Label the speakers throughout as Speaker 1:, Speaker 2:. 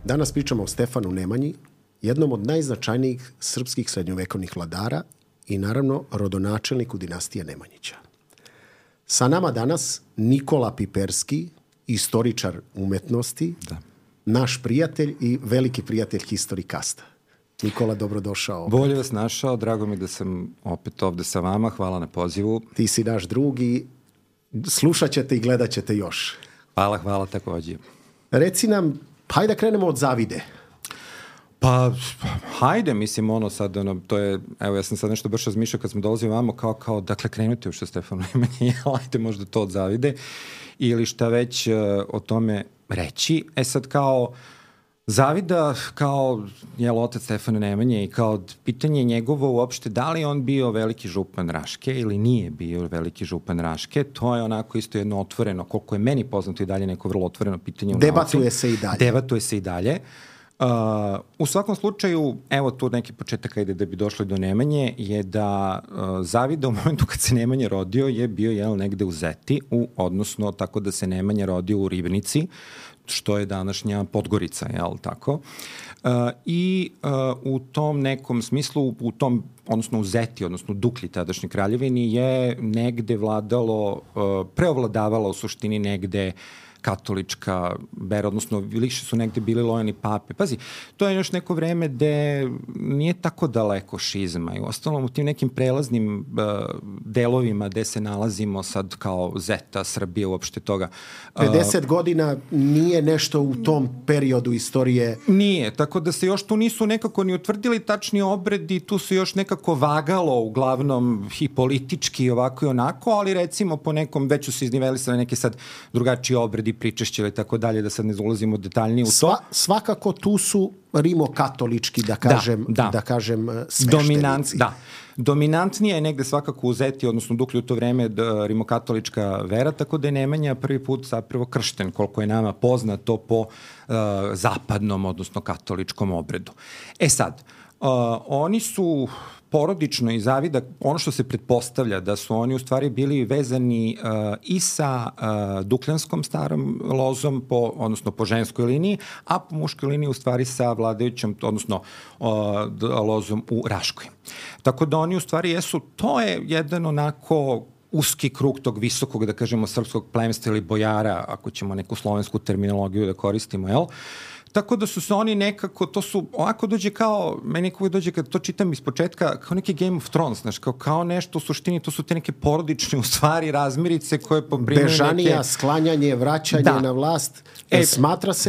Speaker 1: Danas pričamo o Stefanu Nemanji, jednom od najznačajnijih srpskih srednjovekovnih vladara i naravno rodonačelniku dinastije Nemanjića. Sa nama danas Nikola Piperski, istoričar umetnosti, naš prijatelj i veliki prijatelj historikasta. Nikola, dobrodošao.
Speaker 2: Bolje vas našao, drago mi da sam opet ovde sa vama, hvala na pozivu.
Speaker 1: Ti si naš drugi, slušat ćete i gledat ćete još.
Speaker 2: Hvala takođe.
Speaker 1: Reci nam, hajde da krenemo od zavide.
Speaker 2: Pa, hajde, mislim, to je, evo, ja sam sad nešto baš razmišljao kad smo dolazili vamo, kao, dakle, krenuti još sa Stefanom Nemanji, hajde možda to od zavide, ili šta već o tome reći. Sad kao zavida, kao otac Stefana Nemanje i kao pitanje njegovo uopšte, da li on bio veliki župan Raške ili nije bio veliki župan Raške, to je onako isto jedno otvoreno, koliko je meni poznato i dalje neko vrlo otvoreno pitanje u nauci. Debatuje se i dalje. U svakom slučaju, evo tu neki početak ajde da bi došli do Nemanje, je da zavida u momentu kad se Nemanja rodio je bio negde u Zeti, odnosno tako da se Nemanja rodio u Ribnici, što je današnja Podgorica, tako? I u tom nekom smislu, odnosno u Zeti, odnosno Duklji tadašnjoj kraljevini je negde preovladavala u suštini negde katolička vera, odnosno više su negde bili lojani pape. Pazi, to je još neko vreme gde nije tako daleko šizma i ostalom u tim nekim prelaznim delovima gde se nalazimo sad kao Zeta, Srbije, uopšte toga.
Speaker 1: 50 godina nije nešto u tom periodu istorije.
Speaker 2: Nije, tako da se još tu nisu nekako ni utvrdili tačni obredi, tu se još nekako vagalo uglavnom i politički ovako i onako, ali recimo po nekom već su se iznivelisali neke sad drugačiji obredi, pričešće i tako dalje, da sad ne ulazimo detaljnije u to.
Speaker 1: Svakako tu su rimokatolički, da kažem sveštenici.
Speaker 2: Dominantnija je negde svakako u Zeti, odnosno Duklju u to vreme rimokatolička vera, tako da je Nemanja prvi put zapravo kršten, koliko je nama poznato po zapadnom, odnosno katoličkom obredu. Sad, oni su porodično i zavida, ono što se pretpostavlja da su oni u stvari bili vezani i sa dukljanskom starom lozom, odnosno po ženskoj liniji, a po muškoj liniji u stvari sa vladajućom, odnosno lozom u Raškoj. Tako da oni u stvari jesu, to je jedan onako uski krug tog visokog, da kažemo, srpskog plemstva ili bojara, ako ćemo neku slovensku terminologiju da koristimo, jel? Tako da su se oni nekako, to su, ovako dođe kao, meni nekako dođe kad to čitam iz početka, kao neki Game of Thrones, znaš, kao nešto u suštini, to su te neke porodične u stvari razmirice koje poprimaju
Speaker 1: bežanija, sklanjanje, vraćanje na vlast. Smatra se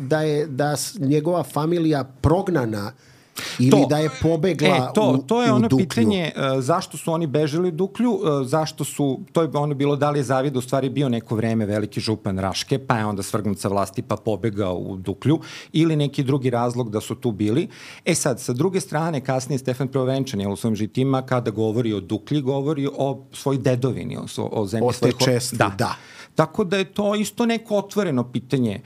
Speaker 1: da njegova familija prognana ili da je pobegla
Speaker 2: to je ono
Speaker 1: Duklju.
Speaker 2: Pitanje zašto su oni bežali u Duklju, to je ono bilo da li je Zavida u stvari bio neko vreme veliki župan Raške, pa je onda svrgnut sa vlasti pa pobegao u Duklju, ili neki drugi razlog da su tu bili. Sad, sa druge strane, kasnije Stefan Prvovenčan u svojim žitima, kada govori o Duklji, govori o svoj dedovini, o zemlji.
Speaker 1: Posle česti, da.
Speaker 2: Tako da je to isto neko otvoreno pitanje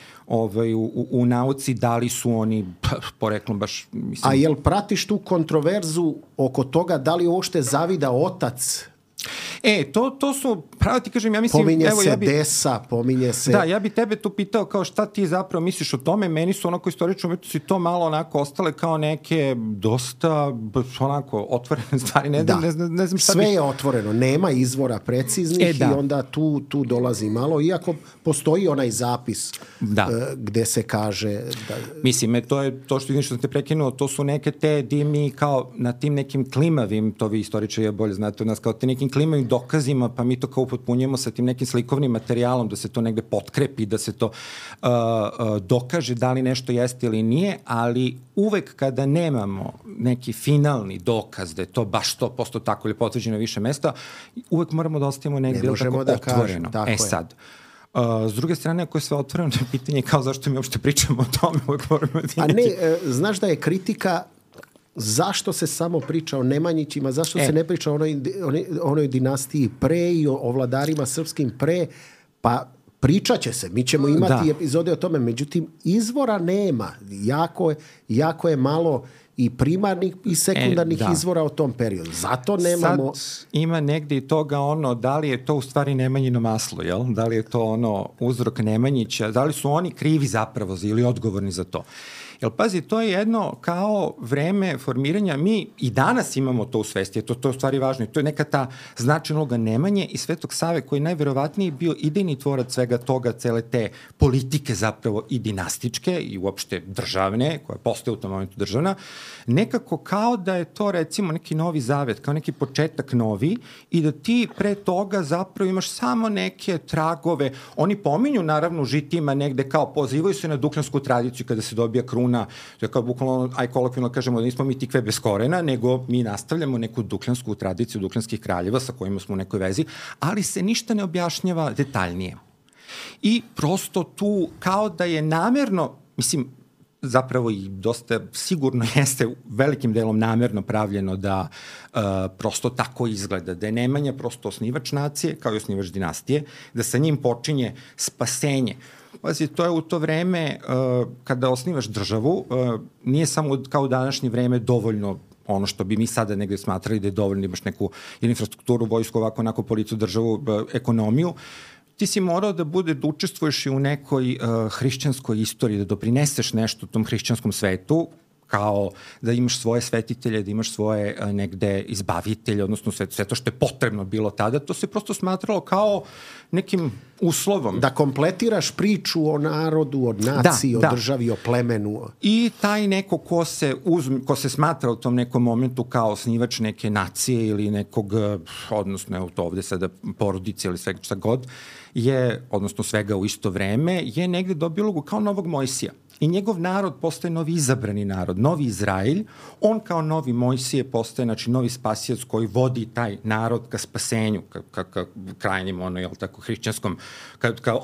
Speaker 2: u nauci, da li su oni poreklom baš... Mislim...
Speaker 1: A jel pratiš tu kontroverzu oko toga da li uopšte Zavida otac?
Speaker 2: To su, pravo ti kažem, ja mislim...
Speaker 1: Pominje se Desa, pominje se...
Speaker 2: Da, ja bi tebe tu pitao kao šta ti zapravo misliš o tome, meni su onako istorični umetnici to malo onako ostale kao neke dosta onako otvorene stvari, ne znam šta
Speaker 1: sve je otvoreno, nema izvora preciznih i onda tu dolazi malo, iako postoji onaj zapis gde se kaže...
Speaker 2: Mislim, to je to što sam te prekinuo, to su neke te di mi kao na tim nekim klimavim, to vi istoričari bolje znate od nas, kao te nekim klimavim dokazima, pa mi to kao upotpunjujemo sa tim nekim slikovnim materijalom, da se to negde potkrepi, da se to dokaže da li nešto jeste ili nije, ali uvek kada nemamo neki finalni dokaz da je to baš 100% tako ili potvrđeno više mesta, uvek moramo da ostavimo negde tako otvoreno. Sad, s druge strane, ako je sve otvoreno, to je pitanje kao zašto mi uopšte pričamo o tome.
Speaker 1: A ne, znaš da je kritika zašto se samo priča o Nemanjićima, zašto se ne priča o onoj dinastiji pre i o vladarima srpskim pre, pa pričat će se, mi ćemo imati epizode o tome, međutim, izvora nema. Jako je malo i primarnih i sekundarnih izvora o tom periodu. Zato nemamo...
Speaker 2: Sad ima negdje i toga da li je to u stvari Nemanjino maslo, jel? Da li je to uzrok Nemanjića, da li su oni krivi zapravo ili odgovorni za to? Jel, pazi, to je jedno kao vreme formiranja, mi i danas imamo to u svesti, to je u stvari važno i to je neka ta značajna uloga Nemanje i Svetog Save koji je najverovatniji bio idejni tvorac svega toga, cele te politike zapravo i dinastičke i uopšte državne, koja postoje u tom momentu državna, nekako kao da je to recimo neki novi zavet, kao neki početak novi i da ti pre toga zapravo imaš samo neke tragove, oni pominju naravno u žitima negde kao pozivaju se na dukljansku tradiciju kada se dobija kruna, to je kao bukvalno, kolokvijalno kažemo da nismo mi tikve bez korena, nego mi nastavljamo neku dukljansku tradiciju dukljanskih kraljeva sa kojima smo u nekoj vezi, ali se ništa ne objašnjava detaljnije. I prosto tu kao da je namerno, mislim, zapravo i dosta sigurno jeste velikim delom namerno pravljeno da prosto tako izgleda, da je Nemanja prosto osnivač nacije, kao i osnivač dinastije, da sa njim počinje spasenje. Pazi, to je u to vreme kada osnivaš državu, nije samo kao u današnje vreme dovoljno ono što bi mi sada negde smatrali da je dovoljno, imaš neku infrastrukturu, vojsku, ovako, onako, policiju, državu, ekonomiju, ti si morao da učestvuješ i u nekoj hrišćanskoj istoriji, da doprineseš nešto u tom hrišćanskom svetu, kao da imaš svoje svetitelje, da imaš svoje negde izbavitelje, odnosno sve to što je potrebno bilo tada, to se prosto smatralo kao nekim uslovom.
Speaker 1: Da kompletiraš priču o narodu, o naciji, o državi, o plemenu.
Speaker 2: I taj neko ko se smatra u tom nekom momentu kao osnivač neke nacije ili nekog, odnosno evo to ovde sada porodice ili svega šta god, odnosno svega u isto vreme, je negde dobio ulogu kao novog Mojsija. I njegov narod postaje novi izabrani narod, novi Izraelj, on kao novi Mojsije postaje, znači, novi spasijac koji vodi taj narod ka spasenju, ka krajnjem, hrišćanskom, ka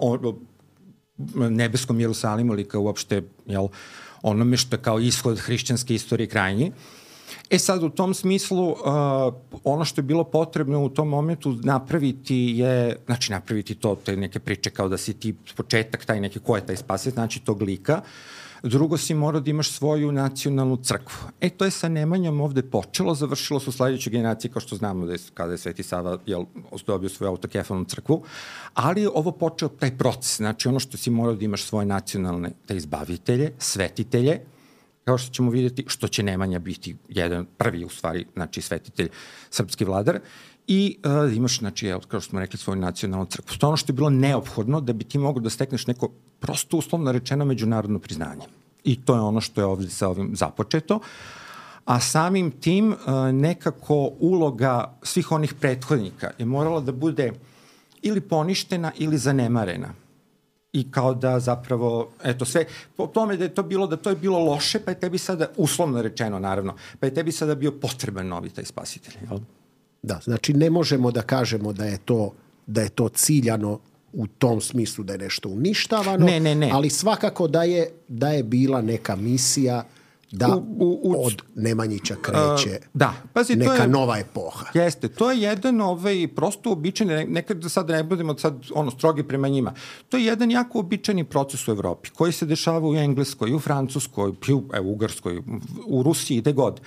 Speaker 2: nebeskom Jerusalimu ili ka uopšte, onome što je kao ishod hrišćanske istorije krajnji. Sad, u tom smislu, ono što je bilo potrebno u tom momentu napraviti to, te neke priče kao da si ti početak, taj neki, ko je taj spasilac, znači tog lika. Drugo, si morao da imaš svoju nacionalnu crkvu. To je sa Nemanjom ovde počelo, završilo su sledeće generacije, kao što znamo da je kada je Sveti Sava dobio svoju autokefalnu crkvu, ali ovo počeo taj proces, znači ono što si morao da imaš svoje nacionalne te izbavitelje, svetitelje, kao što ćemo vidjeti, što će Nemanja biti jedan prvi, u stvari, znači, svetitelj, srpski vladar, i imaš, znači, kao što smo rekli, svoju nacionalnu crkvu. To je ono što je bilo neophodno da bi ti mogao da stekneš neko prosto uslovno rečeno međunarodno priznanje. I to je ono što je ovdje sa ovim započeto. A samim tim nekako uloga svih onih prethodnika je morala da bude ili poništena ili zanemarena. I kao da zapravo, sve, po tome da to je bilo loše, pa je tebi sada, uslovno rečeno naravno, pa je tebi sada bio potreban novi taj spasitelj.
Speaker 1: Da, znači ne možemo da kažemo da je to ciljano u tom smislu da je nešto uništavano,
Speaker 2: ne.
Speaker 1: Ali svakako da je bila neka misija da od Nemanjića kreće neka nova epoha.
Speaker 2: Jeste, to je jedan prosto običajni, nekada sad ne budemo strogi prema njima, to je jedan jako običajni proces u Evropi, koji se dešava u Engleskoj, u Francuskoj, u Ugarskoj, u Rusiji, gde god.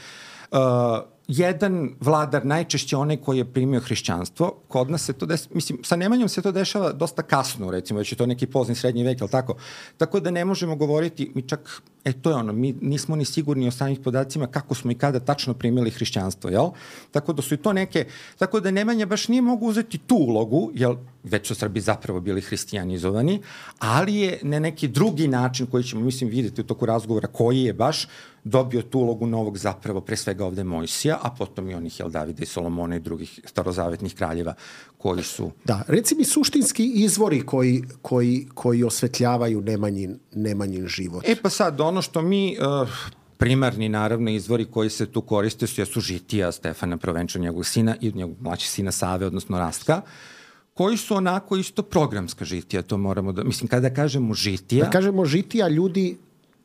Speaker 2: Jedan vladar, najčešće onaj koji je primio hrišćanstvo, kod nas se to mislim, sa Nemanjom se to dešava dosta kasno, recimo, već je to neki pozni srednji vek, ali tako da ne možemo govoriti, mi čak, to je ono, mi nismo ni sigurni o samih podacima kako smo i kada tačno primili hrišćanstvo, jel? Tako da su i to neke, tako da Nemanja baš nije mogu uzeti tu ulogu, jel, već su Srbi zapravo bili hristijanizovani, ali je na neki drugi način koji ćemo, mislim, vidjeti u toku razgovora koji je baš dobio tu ulogu novog zapravo, pre svega ovde Mojsija, a potom i onih, Davida i Solomona i drugih starozavetnih kraljeva koji su...
Speaker 1: Da, reci mi suštinski izvori koji osvetljavaju Nemanjin život.
Speaker 2: Pa sad, ono što mi... primarni, naravno, izvori koji se tu koriste jesu žitija Stefana Provenča, njegovog sina i njegovog mlađeg sina Save, odnosno Rastka, koji su onako isto programska žitija, to moramo da... Mislim, kada kažemo žitija...
Speaker 1: Da kažemo žitija, ljudi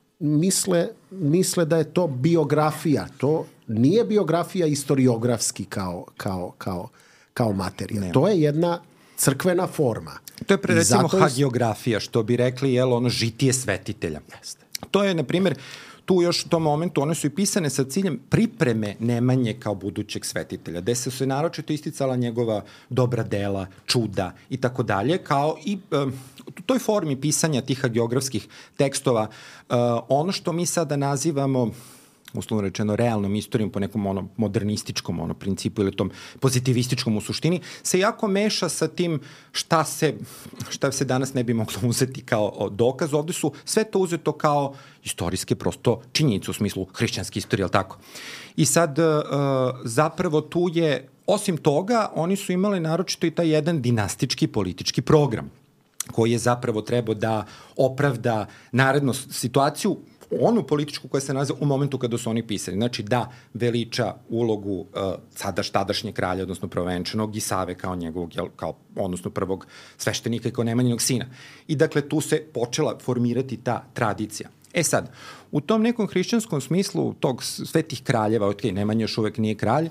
Speaker 1: misle da je to biografija. To nije biografija istoriografski kao materija. Ne. To je jedna crkvena forma.
Speaker 2: To je recimo hagiografija, što bi rekli, ono žitije svetitelja.
Speaker 1: Jeste.
Speaker 2: To je, na primjer, tu još u tom momentu one su i pisane sa ciljem pripreme Nemanje kao budućeg svetitelja, gde se naročito isticala njegova dobra dela, čuda i tako dalje, kao i u toj formi pisanja tih hagiografskih tekstova, ono što mi sada nazivamo uslovno rečeno realnom istorijom po nekom modernističkom principu ili tom pozitivističkom u suštini, se jako meša sa tim šta se danas ne bi moglo uzeti kao dokaz. Ovde su sve to uzeto kao istorijske prosto činjenice u smislu hrišćanske istorije, ali tako. I sad zapravo tu je, osim toga, oni su imali naročito i taj jedan dinastički politički program koji je zapravo trebao da opravda narednu situaciju, onu političku koja se nalazi u momentu kada su oni pisali. Znači da veliča ulogu tadašnjeg kralja, odnosno prvovenčanog i Save kao njegovog, odnosno prvog sveštenika i kao Nemanjinog sina. I dakle tu se počela formirati ta tradicija. E sad, u tom nekom hrišćanskom smislu tog svetih kraljeva, Nemanja još uvek nije kralj,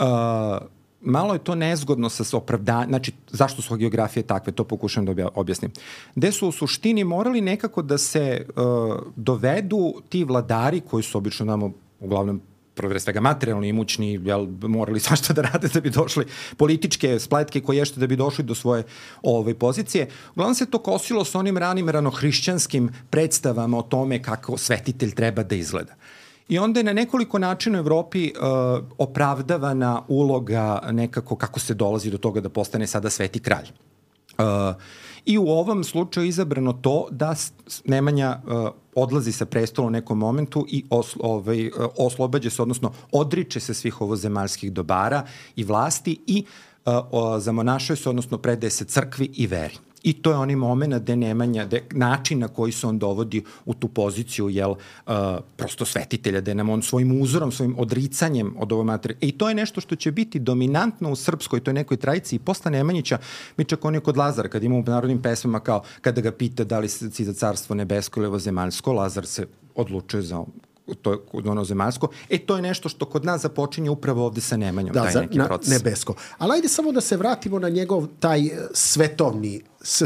Speaker 2: malo je to nezgodno sa opravdanjem, znači zašto su geografije takve, to pokušam da objasnim. Gde su u suštini morali nekako da se dovedu ti vladari koji su obično namo uglavnom pre svega materijalno imućni, morali svašta da rade da bi došli, političke spletke koje ješte da bi došli do svoje pozicije. Uglavnom se to kosilo sa onim ranim ranohrišćanskim predstavama o tome kako svetitelj treba da izgleda. I onda je na nekoliko načina u Evropi opravdavana uloga nekako kako se dolazi do toga da postane sada sveti kralj. I u ovom slučaju izabrano to da Nemanja odlazi sa prestola u nekom momentu i oslobađa se, odnosno odriče se svih ovozemaljskih dobara i vlasti i zamonašuje se, odnosno predaje se crkvi i veri. I to je onaj moment gde Nemanja, način na koji se on dovodi u tu poziciju, prosto svetitelja, gde nam on svojim uzorom, svojim odricanjem od ove materije. I to je nešto što će biti dominantno u srpskoj, toj nekoj tradiciji. Posle Nemanjića, mi čak on je kod Lazara, kad imamo u narodnim pesmama kao kada ga pita da li si za carstvo nebesko ili ovozemaljsko, Lazar se odlučuje za to je ono zemaljsko. To je nešto što kod nas započinje upravo ovde sa Nemanjom, taj neki proces.
Speaker 1: Nebesko. Ali ajde samo da se vratimo na njegov taj svetovni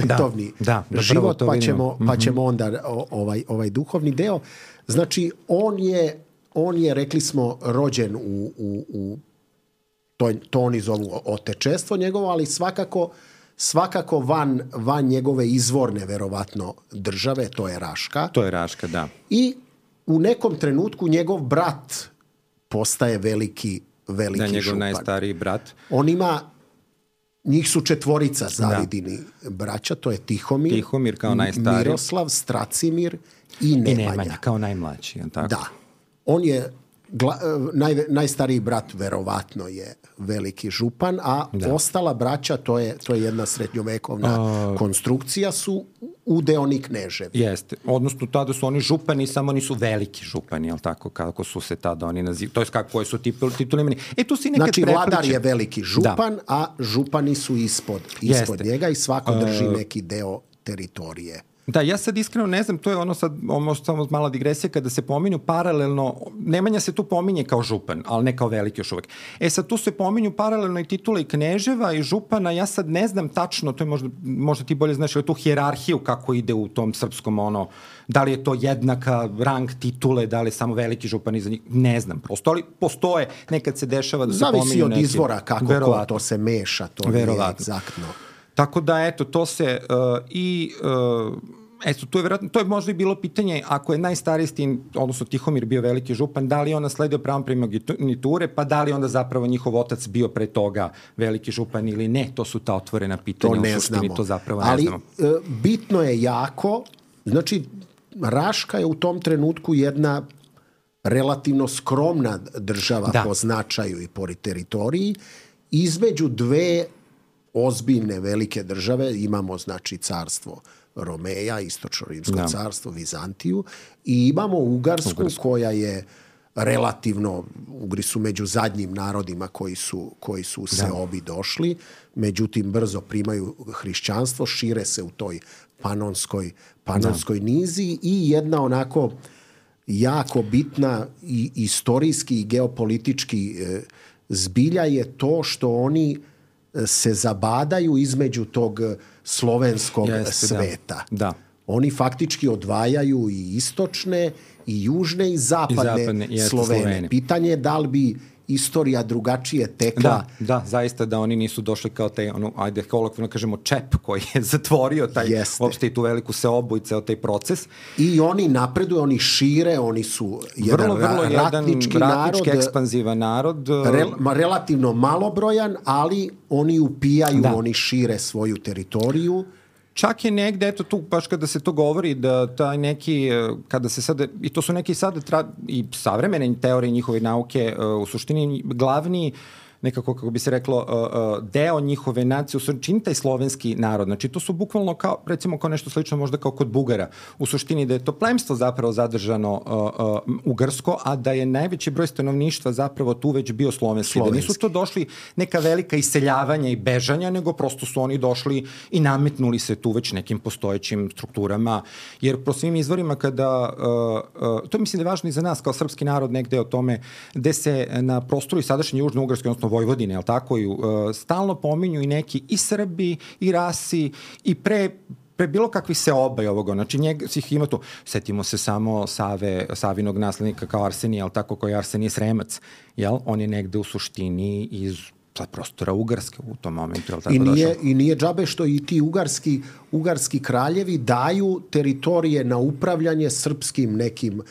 Speaker 1: život, pa ćemo onda ovaj duhovni deo. Znači, on je, rekli smo, rođen u to oni zovu otečestvo njegovo, ali svakako van njegove izvorne, verovatno, države, to je Raška.
Speaker 2: To je Raška, da.
Speaker 1: I u nekom trenutku njegov brat postaje veliki župan.
Speaker 2: Da, njegov najstariji brat.
Speaker 1: On ima, njih su 4 zavidini braća, to je Tihomir
Speaker 2: kao najstariji,
Speaker 1: Miroslav, Stracimir i Nemanja
Speaker 2: kao najmlađi. Tako?
Speaker 1: Da. On je najstariji brat, verovatno je veliki župan, a ostala braća, to je jedna srednjovekovna konstrukcija, su udeoni kneževi.
Speaker 2: Jeste. Odnosno, tada su oni župani, samo nisu veliki župani, jel tako, kako su se tada oni nazivali. To je koje su titule imeni. Tu si nekad
Speaker 1: znači, vladar je veliki župan, a župani su ispod njega i svako drži neki deo teritorije.
Speaker 2: Da, ja sad iskreno ne znam, to je ono samo mala digresija kada se pominju paralelno, Nemanja se tu pominje kao župan, ali ne kao veliki još uvek. Sad tu se pominju paralelno i titule i kneževa i župana, ja sad ne znam tačno, to je možda ti bolje znaš, ali tu hijerarhiju kako ide u tom srpskom da li je to jednaka rang titule, da li je samo veliki župan iza njih, ne znam prosto, ali postoje, nekad se dešava da se pominju neki.
Speaker 1: Zavisi od izvora kako to se meša, to nije egzaktno.
Speaker 2: Tako da, to se to je možda i bilo pitanje, ako je najstariji sin, odnosno Tihomir bio veliki župan, da li on nasledio pravom primogeniture, pa da li onda zapravo njihov otac bio pre toga veliki župan ili ne, to su ta otvorena pitanja.
Speaker 1: To ne znamo. To zapravo ne znamo. Ali bitno je jako, znači Raška je u tom trenutku jedna relativno skromna država po značaju i po teritoriji, između dve ozbiljne velike države, imamo znači carstvo Romeja, Istočno-rimsko carstvo, Vizantiju, i imamo Ugarsku koja je relativno, Ugri su među zadnjim narodima koji su se obi došli, međutim brzo primaju hrišćanstvo, šire se u toj panonskoj nizi i jedna onako jako bitna i istorijski i geopolitički zbilja je to što oni se zabadaju između tog slovenskog sveta.
Speaker 2: Da.
Speaker 1: Oni faktički odvajaju i istočne, i južne, i zapadne Slovene. Pitanje je da li bi istorija drugačije tekla.
Speaker 2: Da, zaista da oni nisu došli kao taj, ajde, kolokvijalno kažemo, čep koji je zatvorio taj, uopšte i tu veliku seobu i ceo taj proces.
Speaker 1: I oni napreduju, oni šire, oni su jedan ratnički narod.
Speaker 2: Ekspanzivan narod.
Speaker 1: Relativno malobrojan, ali oni upijaju, oni šire svoju teritoriju.
Speaker 2: Čak je negde, eto tu, baš kada se to govori, da taj neki, kada se sada, i to su neki sada i savremene teorije njihove nauke, u suštini glavni, nekako, kako bi se reklo, deo njihove nacije, čini taj slovenski narod. Znači, to su bukvalno kao, recimo, kao nešto slično možda kao kod Bugara. U suštini da je to plemstvo zapravo zadržano ugarsko, a da je najveći broj stanovništva zapravo tu već bio slovenski. Da nisu to došli neka velika iseljavanja i bežanja, nego prosto su oni došli i nametnuli se tu već nekim postojećim strukturama. Jer po svim izvorima kada, to mislim da je važno i za nas kao srpski narod negde o tome, gde se na prostoru i sadašnje Južno-Ugarske, odnosno Vojvodine, jel tako, stalno pominju i neki i Srbi, i Rasi, i pre bilo kakvih seoba i ovoga. Znači, svih ima tu. Setimo se samo Savinog naslednika kao Arsenija, jel tako, koji je Arsenije Sremac, jel? On je negde u suštini iz prostora Ugarske u tom momentu.
Speaker 1: I nije džabe što i ti ugarski kraljevi daju teritorije na upravljanje srpskim nekim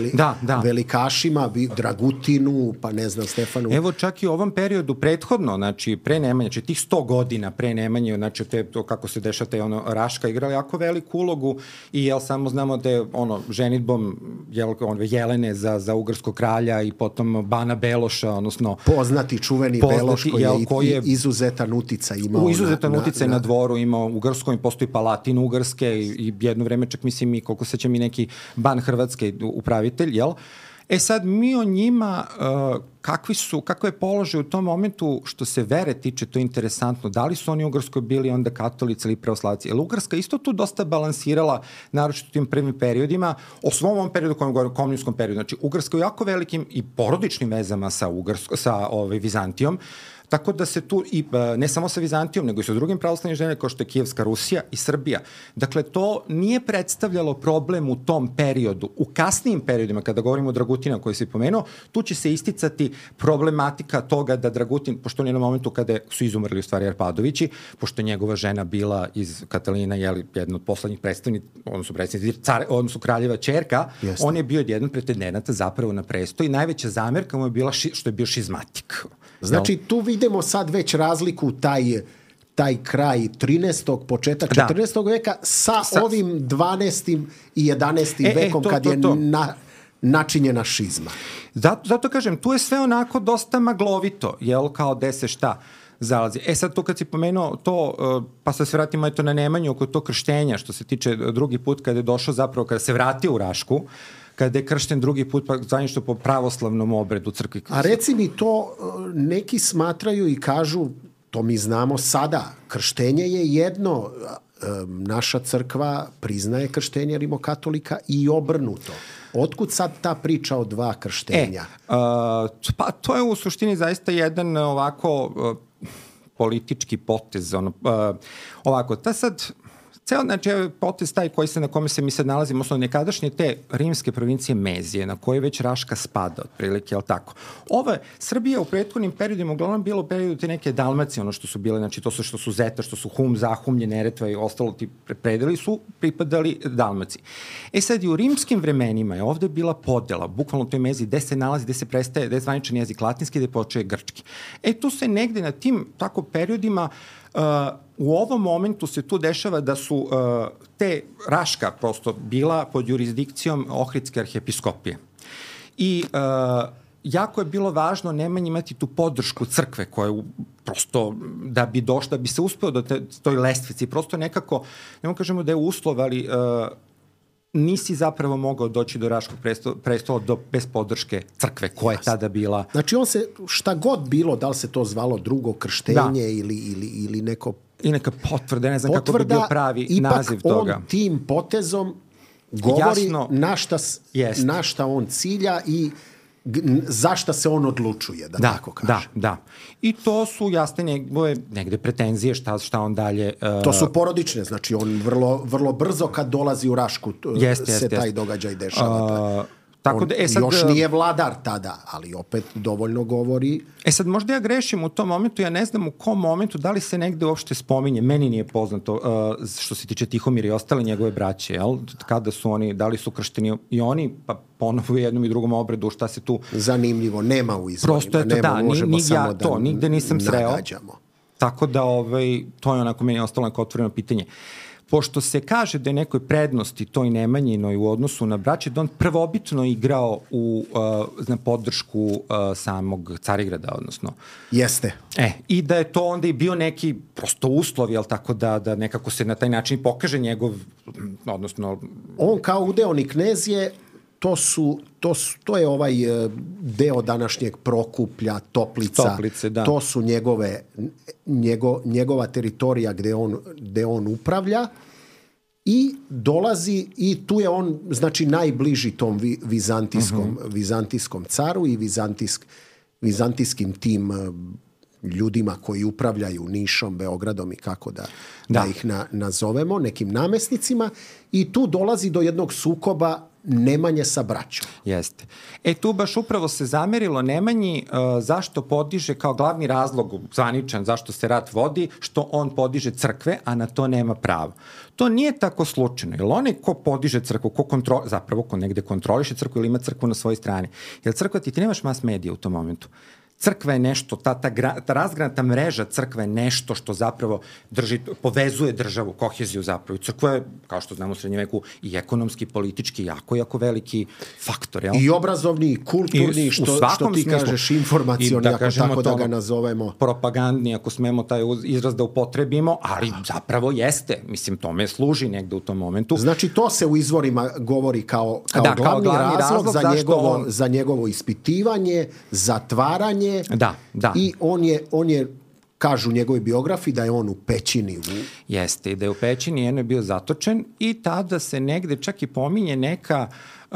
Speaker 1: velikašima, Dragutinu, pa ne znam, Stefanu.
Speaker 2: Evo, čak i u ovom periodu prethodno, znači pre Nemanje, znači tih 100 godina pre Nemanje, znači to kako se dešava Raška igrala jako veliku ulogu i samo znamo da je ženitbom Jelene za ugarskog kralja i potom Bana Beloša, odnosno
Speaker 1: poznati čuveni Beloš koji je izuzetan uticaj imao.
Speaker 2: Izuzetan uticaj na dvoru imao Ugarskom i postoji Palatin Ugarske i jedno vreme čak mislim i koliko sećam i neki ban Hrvatske upravitelj, jel? Sad mi o njima, kako je položaj u tom momentu što se vere tiče, to je interesantno. Da li su oni u Ugarskoj bili onda katolici ili pravoslavci? Jer Ugarska isto tu dosta balansirala, naročito u tim prvim periodima, o svom ovom periodu kojem govorim, komunijskom periodu. Znači, Ugarska je jako velikim i porodičnim vezama sa Vizantijom, tako da se tu, i ne samo sa Vizantijom, nego i sa drugim pravoslavnim zemljama, kao što je Kijevska Rusija i Srbija. Dakle, to nije predstavljalo problem u tom periodu. U kasnijim periodima, kada govorimo o Dragutina koji si pomenuo, tu će se isticati problematika toga da Dragutin, pošto on je na momentu kada su izumrli u stvari Arpadovići, pošto je njegova žena bila iz Katalina, jedna od poslednjih predstavnika, odnosno kraljeva ćerka, on je bio jedan pretendenata zapravo na presto i najveća zamerka mu je bila što je bio šizmatik.
Speaker 1: Znači, tu vidimo sad već razliku taj kraj 13. početak 14. veka sa ovim 12. i 11. vekom kad je načinjena šizma.
Speaker 2: Zato kažem, tu je sve onako dosta maglovito, jel, kao gde se šta zalazi. Sad to kad si pomenuo to, pa sad se vratimo na Nemanju oko to krštenja, što se tiče drugi put kada je došao zapravo, kada se vratio u Rašku, kada je kršten drugi put, pa zvanično po pravoslavnom obredu crkvi.
Speaker 1: A reci mi to, neki smatraju i kažu, to mi znamo sada, krštenje je jedno, naša crkva priznaje krštenje rimokatolika i obrnuto. Otkud sad ta priča o dva krštenja?
Speaker 2: Pa to je u suštini zaista jedan ovako politički potez. Ovako, ta sad... Znači, potez taj na kome se mi sad nalazimo, odnosno nekadašnje te rimske provincije Mezije, na koje već Raška spada, otprilike, ali tako. Srbija u prethodnim periodima, uglavnom bilo u periodu te neke Dalmacije, ono što su bile, znači to što su Zeta, što su Hum, Zahumlje, Neretva i ostalo ti predeli su pripadali Dalmaciji. Sad i u rimskim vremenima je ovde bila podela, bukvalno u toj Meziji, gde se nalazi, gde se prestaje, gde je zvaničan jezik latinski, gde počeje grčki. Tu se negde na tim tako periodima u ovom momentu se tu dešava da su te Raška prosto bila pod jurisdikcijom Ohridske arhiepiskopije. I jako je bilo važno Nemanji imati tu podršku crkve koja prosto da bi se uspeo do toj lestvici. Prosto nekako, ne kažemo da je uslov, ali nisi zapravo mogao doći do Raškog prestola bez podrške crkve koja je tada bila.
Speaker 1: Znači on se, šta god bilo, da li se to zvalo drugo krštenje ili neko
Speaker 2: i neka potvrda, ne znam kako bi bio pravi naziv toga.
Speaker 1: Ipak on tim potezom govori na šta on cilja i zašta se on odlučuje, da tako kaže.
Speaker 2: Da. I to su jasne njegove negde pretenzije šta on dalje...
Speaker 1: To su porodične, znači on vrlo brzo kad dolazi u Rašku taj događaj dešava.
Speaker 2: Tako da, sad,
Speaker 1: još nije vladar tada, ali opet dovoljno govori.
Speaker 2: Sad možda ja grešim u tom momentu, ja ne znam u kom momentu, da li se negde uopšte spominje, meni nije poznato što se tiče Tihomira i ostale njegove braće, jel? Kada su oni, da li su kršteni i oni, pa ponovo u jednom i drugom obredu, šta se tu...
Speaker 1: Zanimljivo, nema u izvorima.
Speaker 2: Prosto je to, nigde nisam sreo.
Speaker 1: Nagađamo.
Speaker 2: Tako da, to je onako meni ostalo neko otvoreno pitanje. Pošto se kaže da je nekoj prednosti toj Nemanjinoj u odnosu na braće, da on prvobitno igrao na podršku samog Carigrada, odnosno.
Speaker 1: Jeste.
Speaker 2: I da je to onda i bio neki prosto uslov, jel tako, da nekako se na taj način pokaže njegov, odnosno...
Speaker 1: On kao udeoni knez je, to je ovaj deo današnjeg Prokuplja, Toplice, da. To su njegova teritorija gde on upravlja i dolazi i tu je on, znači, najbliži tom vizantijskom caru i vizantijskim tim ljudima koji upravljaju Nišom, Beogradom i kako da ih nazovemo, nekim namesnicima, i tu dolazi do jednog sukoba Nemanje sa braćom.
Speaker 2: Jeste. Tu baš upravo se zamerilo Nemanji zašto podiže kao glavni razlog zvaničan zašto se rat vodi, što on podiže crkve, a na to nema pravo. To nije tako slučajno, jer onaj ko podiže crkvu, ko negde kontroliše crkvu ili ima crkvu na svojoj strani. Jer crkva ti nemaš mas medija u tom momentu. Crkva je nešto, ta razgranata mreža crkva je nešto što zapravo povezuje državu, koheziju zapravo. Crkva je, kao što znamo u srednjem veku, i ekonomski, politički, jako veliki faktor. Jel?
Speaker 1: I obrazovni, i kulturni, što ti kažeš, informacioni, ako tako da ga nazovemo.
Speaker 2: Propagandni, ako smemo taj izraz da upotrebimo, ali zapravo jeste. Mislim, tome služi negde u tom momentu.
Speaker 1: Znači, to se u izvorima govori kao glavni razlog za njegovo ispitivanje, zatvaranje.
Speaker 2: Da.
Speaker 1: I on je, kažu u njegovoj biografiji, da je on u pećini.
Speaker 2: Jeste, i da je u pećini jedno je bio zatočen i tada se negde čak i pominje neka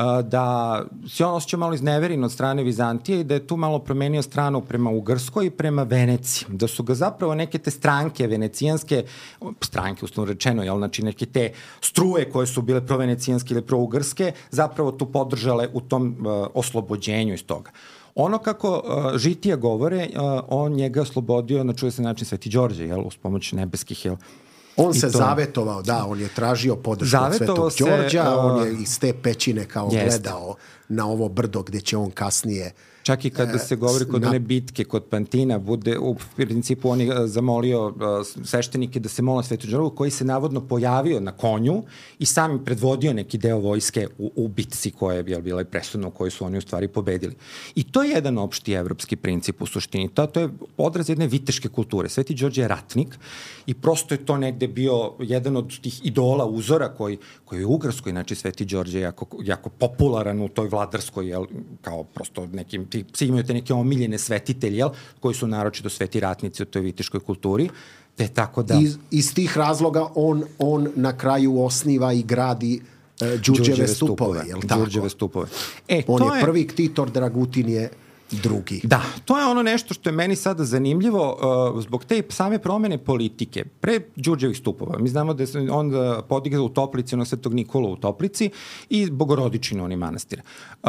Speaker 2: da se on osjeća malo izneverin od strane Vizantije i da je tu malo promenio stranu prema Ugarskoj i prema Veneciji. Da su ga zapravo neke te stranke venecijanske, stranke uslovno rečeno, jel, znači neke te struje koje su bile provenecijanske ili prougarske, zapravo tu podržale u tom oslobođenju iz toga. Ono kako žitija govore, on njega oslobodio na čuje se način Sveti Đorđe, jel, uz pomoć nebeskih, jel.
Speaker 1: On se zavetovao, on je tražio podršku od Svetog Đorđa, on je iz te pećine kao gledao na ovo brdo gde će on kasnije...
Speaker 2: Čak i kada se govori kod one bitke kod Pantina, bude u principu on je zamolio sveštenike da se mole Svetu Đorđu, koji se navodno pojavio na konju i sam predvodio neki deo vojske u bitci koja je bila presudna u kojoj su oni u stvari pobedili. I to je jedan opšti evropski princip u suštini. To je odraz jedne viteške kulture. Sveti Đorđe je ratnik i prosto je to negde bio jedan od tih idola, uzora koji je u Ugarskoj, znači Sveti Đorđe je jako popularan u toj vladarskoj, kao prosto nekim svi imaju te neke omiljene svetitelje, koji su naročito sveti ratnici u toj viteškoj kulturi. Te tako da...
Speaker 1: Iz tih razloga on na kraju osniva i gradi Đurđeve stupove, je li tako?
Speaker 2: Đurđeve stupove.
Speaker 1: On je prvi ktitor, Dragutin je drugi.
Speaker 2: Da, to je ono nešto što je meni sada zanimljivo zbog te same promene politike. Pre Đurđevih stupova, mi znamo da je on podigao u Toplici, ono Svetog Nikolu u Toplici i Bogorodičinu, oni manastir,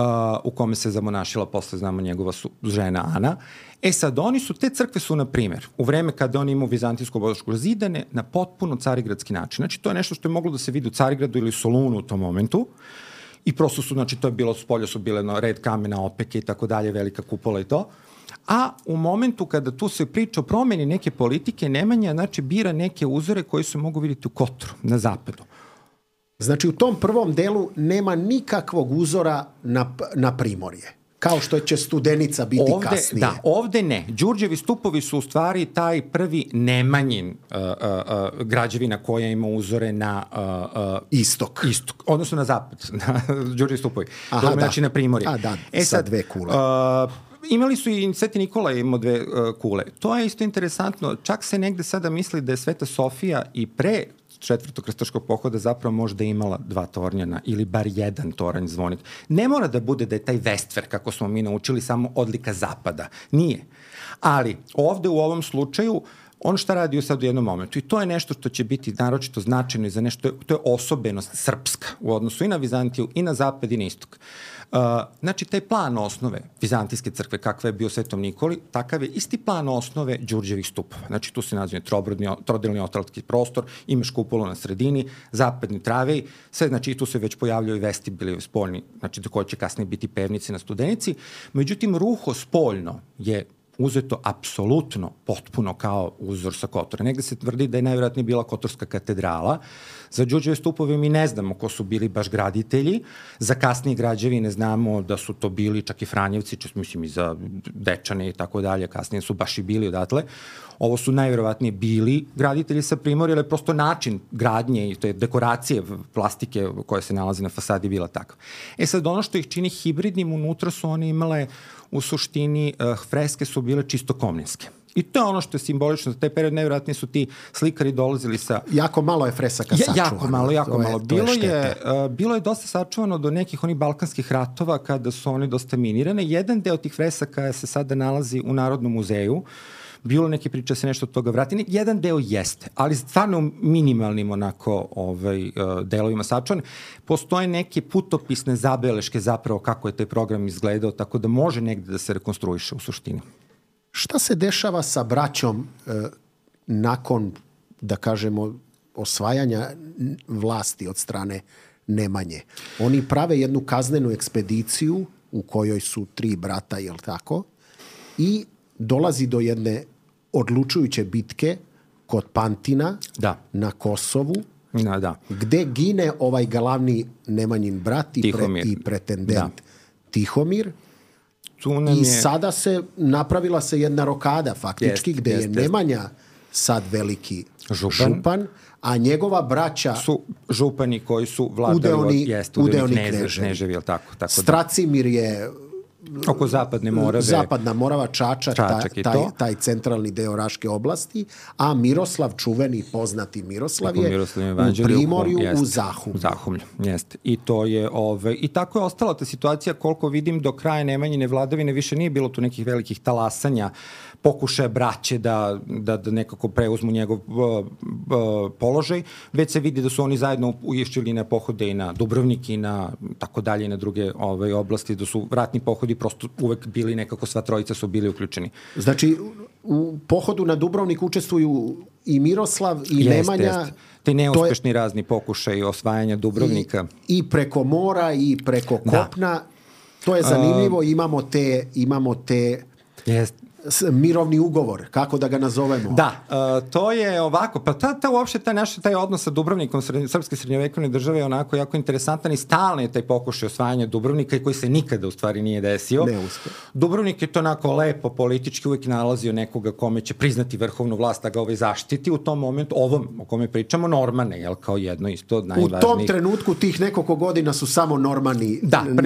Speaker 2: u kome se zamonašila, posle znamo njegova žena Ana. Sad, te crkve su, na primjer, u vreme kada on imao vizantijsku bošku zidane na potpuno carigradski način. Znači, to je nešto što je moglo da se vidi u Carigradu ili Solunu u tom momentu. I prosto su, znači, to je bilo, spolja su bile red kamena, opeke i tako dalje, velika kupola i to. A u momentu kada tu se priča o promeni neke politike, Nemanja, znači, bira neke uzore koji se mogu vidjeti u Kotru, na zapadu.
Speaker 1: Znači, u tom prvom delu nema nikakvog uzora na primorje. Kao što će Studenica biti kasnije.
Speaker 2: Da, ovde ne. Đurđevi stupovi su u stvari taj prvi Nemanjin građevina koja ima uzore na
Speaker 1: istok.
Speaker 2: Odnosno na zapad. Đurđevi stupovi. Znači na primorje.
Speaker 1: Sa dve kule.
Speaker 2: Imali su i Sveti Nikola imao dve kule. To je isto interesantno. Čak se negde sada misli da je Sveta Sofija i pre četvrtog krstaškog pohoda zapravo možda imala 2 tornjana ili bar 1 toranj zvonik. Ne mora da bude da je taj Westfer, kako smo mi naučili, samo odlika zapada. Nije. Ali ovde u ovom slučaju on šta radi sad u jednom momentu i to je nešto što će biti naročito značajno i za nešto, to je osobenost srpska u odnosu i na Vizantiju i na zapad i na istok. Znači, taj plan osnove Vizantijske crkve, kakva je bio Svetom Nikoli, takav je isti plan osnove Đurđevih stupova. Znači, tu se nazivaju trodelni otalatski prostor, imaš kupolu na sredini, zapadni travej, sve, znači, tu se već pojavljaju vestibili spoljni, znači, do koje će kasnije biti pevnici na Studenici. Međutim, ruho spoljno je uzeto apsolutno, potpuno kao uzor sa Kotora. Negde se tvrdi da je najvjerojatnije bila Kotorska katedrala. Za Đurđeve stupove mi ne znamo ko su bili baš graditelji. Za kasnije građevine znamo da su to bili čak i Franjevci, mislim i za Dečane i tako dalje, kasnije su baš i bili odatle. Ovo su najvjerovatnije bili graditelji sa Primorja, ali prosto način gradnje i te dekoracije plastike koje se nalazi na fasadi bila takva. Sad, ono što ih čini hibridnim, unutra su one imale u suštini freske su bile čisto komninske. I to je ono što je simbolično za taj period. Najvjerojatnije su ti slikari dolazili sa...
Speaker 1: Jako malo je fresaka sačuvano.
Speaker 2: Jako malo. Bilo je dosta sačuvano do nekih onih balkanskih ratova kada su one dosta minirane. Jedan deo tih fresaka se sada nalazi u Narodnom muzeju. Bilo neke priče se nešto od toga vrati. Jedan deo jeste, ali stvarno minimalnim onako delovima sačuvan. Postoje neke putopisne zabeleške zapravo kako je taj program izgledao, tako da može negde da se rekonstruiše u suštini.
Speaker 1: Šta se dešava sa braćom nakon, da kažemo, osvajanja vlasti od strane Nemanje? Oni prave jednu kaznenu ekspediciju u kojoj su 3 brata, jel tako? I dolazi do jedne odlučujuće bitke kod Pantina na Kosovu, gde gine ovaj glavni Nemanjin brat i pretendent Tihomir. I sada se napravila se jedna rokada faktički gde je Nemanja sad veliki župan, a njegova braća
Speaker 2: su župani koji su vladali
Speaker 1: udeoni
Speaker 2: kneževi.
Speaker 1: Stracimir je
Speaker 2: oko Zapadne Morave.
Speaker 1: Zapadna Morava, Čačak taj centralni deo Raške oblasti, a Miroslav, čuveni poznati Miroslav je u Primorju u
Speaker 2: Zahumlju. Jeste. I to je i tako je ostala ta situacija, koliko vidim, do kraja Nemanjine vladavine više nije bilo tu nekih velikih talasanja, pokušaja braće da nekako preuzmu njegov položaj, već se vidi da su oni zajedno išli na pohode i na Dubrovnik i na tako dalje i na druge oblasti, da su ratni pohodi prosto uvek bili nekako, sva trojica su bili uključeni.
Speaker 1: Znači, u pohodu na Dubrovnik učestvuju i Miroslav i Nemanja.
Speaker 2: Te neuspešni razni pokušaj osvajanja Dubrovnika.
Speaker 1: I preko mora i preko kopna. To je zanimljivo. Imamo te mirovni ugovor, kako da ga nazovemo.
Speaker 2: To je ovako, pa uopšte taj odnos sa Dubrovnikom srpske srednjovekovne države je onako jako interesantan i stalno je taj pokušaj osvajanja Dubrovnika i koji se nikada u stvari nije desio. Dubrovnik je to onako lepo politički uvijek nalazio nekoga kome će priznati vrhovnu vlast, da ga zaštiti u tom momentu, ovom o kome pričamo, Normane, jel, kao jedno isto od najvažnijih.
Speaker 1: U tom trenutku tih nekoliko godina su samo Normani,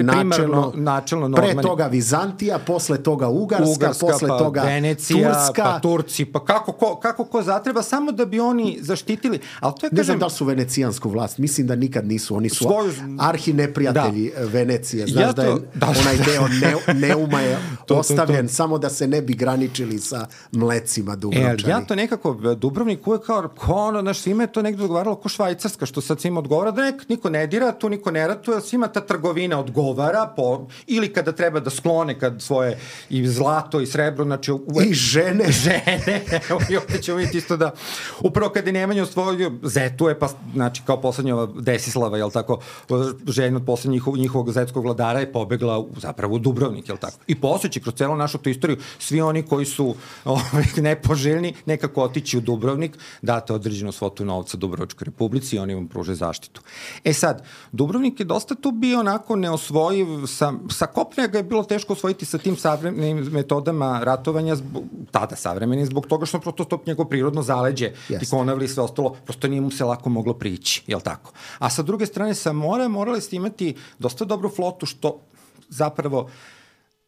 Speaker 2: načelno Normani.
Speaker 1: Pre toga Vizantija, posle toga Ugarska, posle toga
Speaker 2: Venecija,
Speaker 1: Turska,
Speaker 2: pa Turci, pa kako ko zatreba, samo da bi oni zaštitili. Ali to je,
Speaker 1: ne znam da li su venecijansku vlast, mislim da nikad nisu. Oni su arhineprijatelji Venecije. Znaš da je onaj deo Neuma je ostavljen samo da se ne bi graničili sa mlecima Dubrovčani.
Speaker 2: Ja to nekako, Dubrovnik uvek kao, svima je to nekdo odgovaralo ko Švajcarska, što sad svima odgovara, da niko ne dira, tu niko ne ratuje, svima ta trgovina odgovara, ili kada treba da sklone kad svoje i zlato i srebro, znači
Speaker 1: i žene.
Speaker 2: Evo, i ovdje ćemo vidjeti isto da upravo kada je Nemanja osvojio Zetuje, pa znači kao poslednja Desislava, jel tako, žena od poslednjih njihovog zetskog vladara je pobegla zapravo u Dubrovnik, jel tako. I posjeći kroz celu našu tu istoriju, svi oni koji su nepoželjni, nekako otići u Dubrovnik, date određenu svotu novca Dubrovačkoj republici i oni vam pruže zaštitu. Sad, Dubrovnik je dosta tu bio onako neosvojiv, sa kopne ga je bilo teško osvojiti sa tim savremenim metodama ratovanja, tada savremeni, zbog toga što prosto to njegovo prirodno zaleđe, Tikonavli i sve ostalo, prosto nije mu se lako moglo prići, jel tako? A sa druge strane, sa mora morali ste imati dosta dobru flotu, što zapravo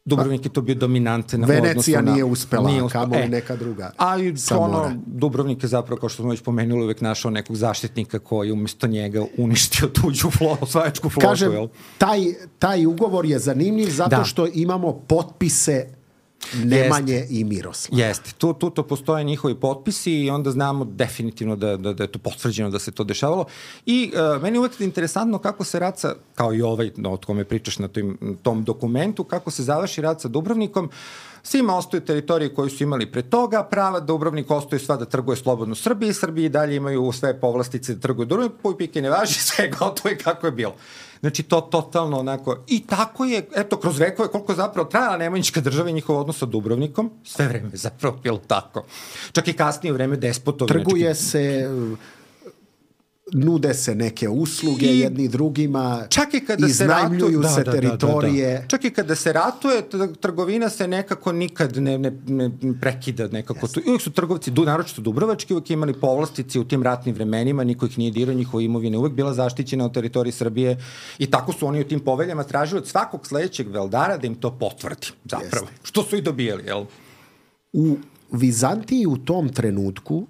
Speaker 2: Dubrovnik je to bio dominantan u odnosu na...
Speaker 1: Venecija nije uspela, kamo li neka druga.
Speaker 2: A i Dubrovnik je zapravo, kao što smo već pomenuli, uvek našao nekog zaštitnika koji umjesto njega uništio tuđu osvajačku flotu.
Speaker 1: Kažem, taj ugovor je zanimljiv zato što imamo potpise Nemanje i Miroslava.
Speaker 2: Jeste, tu postoje njihovi potpisi i onda znamo definitivno da je to potvrđeno da se to dešavalo. I meni je uvek interesantno kako se Raca, kao i ovaj o kome pričaš na tom dokumentu, kako se završi rat sa Dubrovnikom. Svima ostaju teritorije koje su imali pre toga, prava Dubrovnik ostaju sva da trguje slobodno Srbiji, Srbiji dalje imaju sve povlastice da trguju Dubrovnik, puj pike ne važi, sve gotovo i kako je bilo. Znači, to totalno onako... I tako je, eto, kroz vekove, koliko je zapravo trajala Nemanjička država i njihov odnos sa Dubrovnikom, sve vreme je zapravo bilo tako. Čak i kasnije vreme despotovi.
Speaker 1: Trguje se... Nude se neke usluge jedni drugima, iznajmljuju se teritorije.
Speaker 2: Čak i kada se ratuje, trgovina se nekako nikad ne prekida nekako. Uvijek su trgovci, naročito dubrovački, uvijek imali povlastice u tim ratnim vremenima, niko ih nije dirao, njihova imovina uvijek bila zaštićena u teritoriji Srbije i tako su oni u tim poveljama tražili od svakog sledećeg veldara da im to potvrdi, zapravo. Što su i dobijali, jel?
Speaker 1: U Vizantiji u tom trenutku,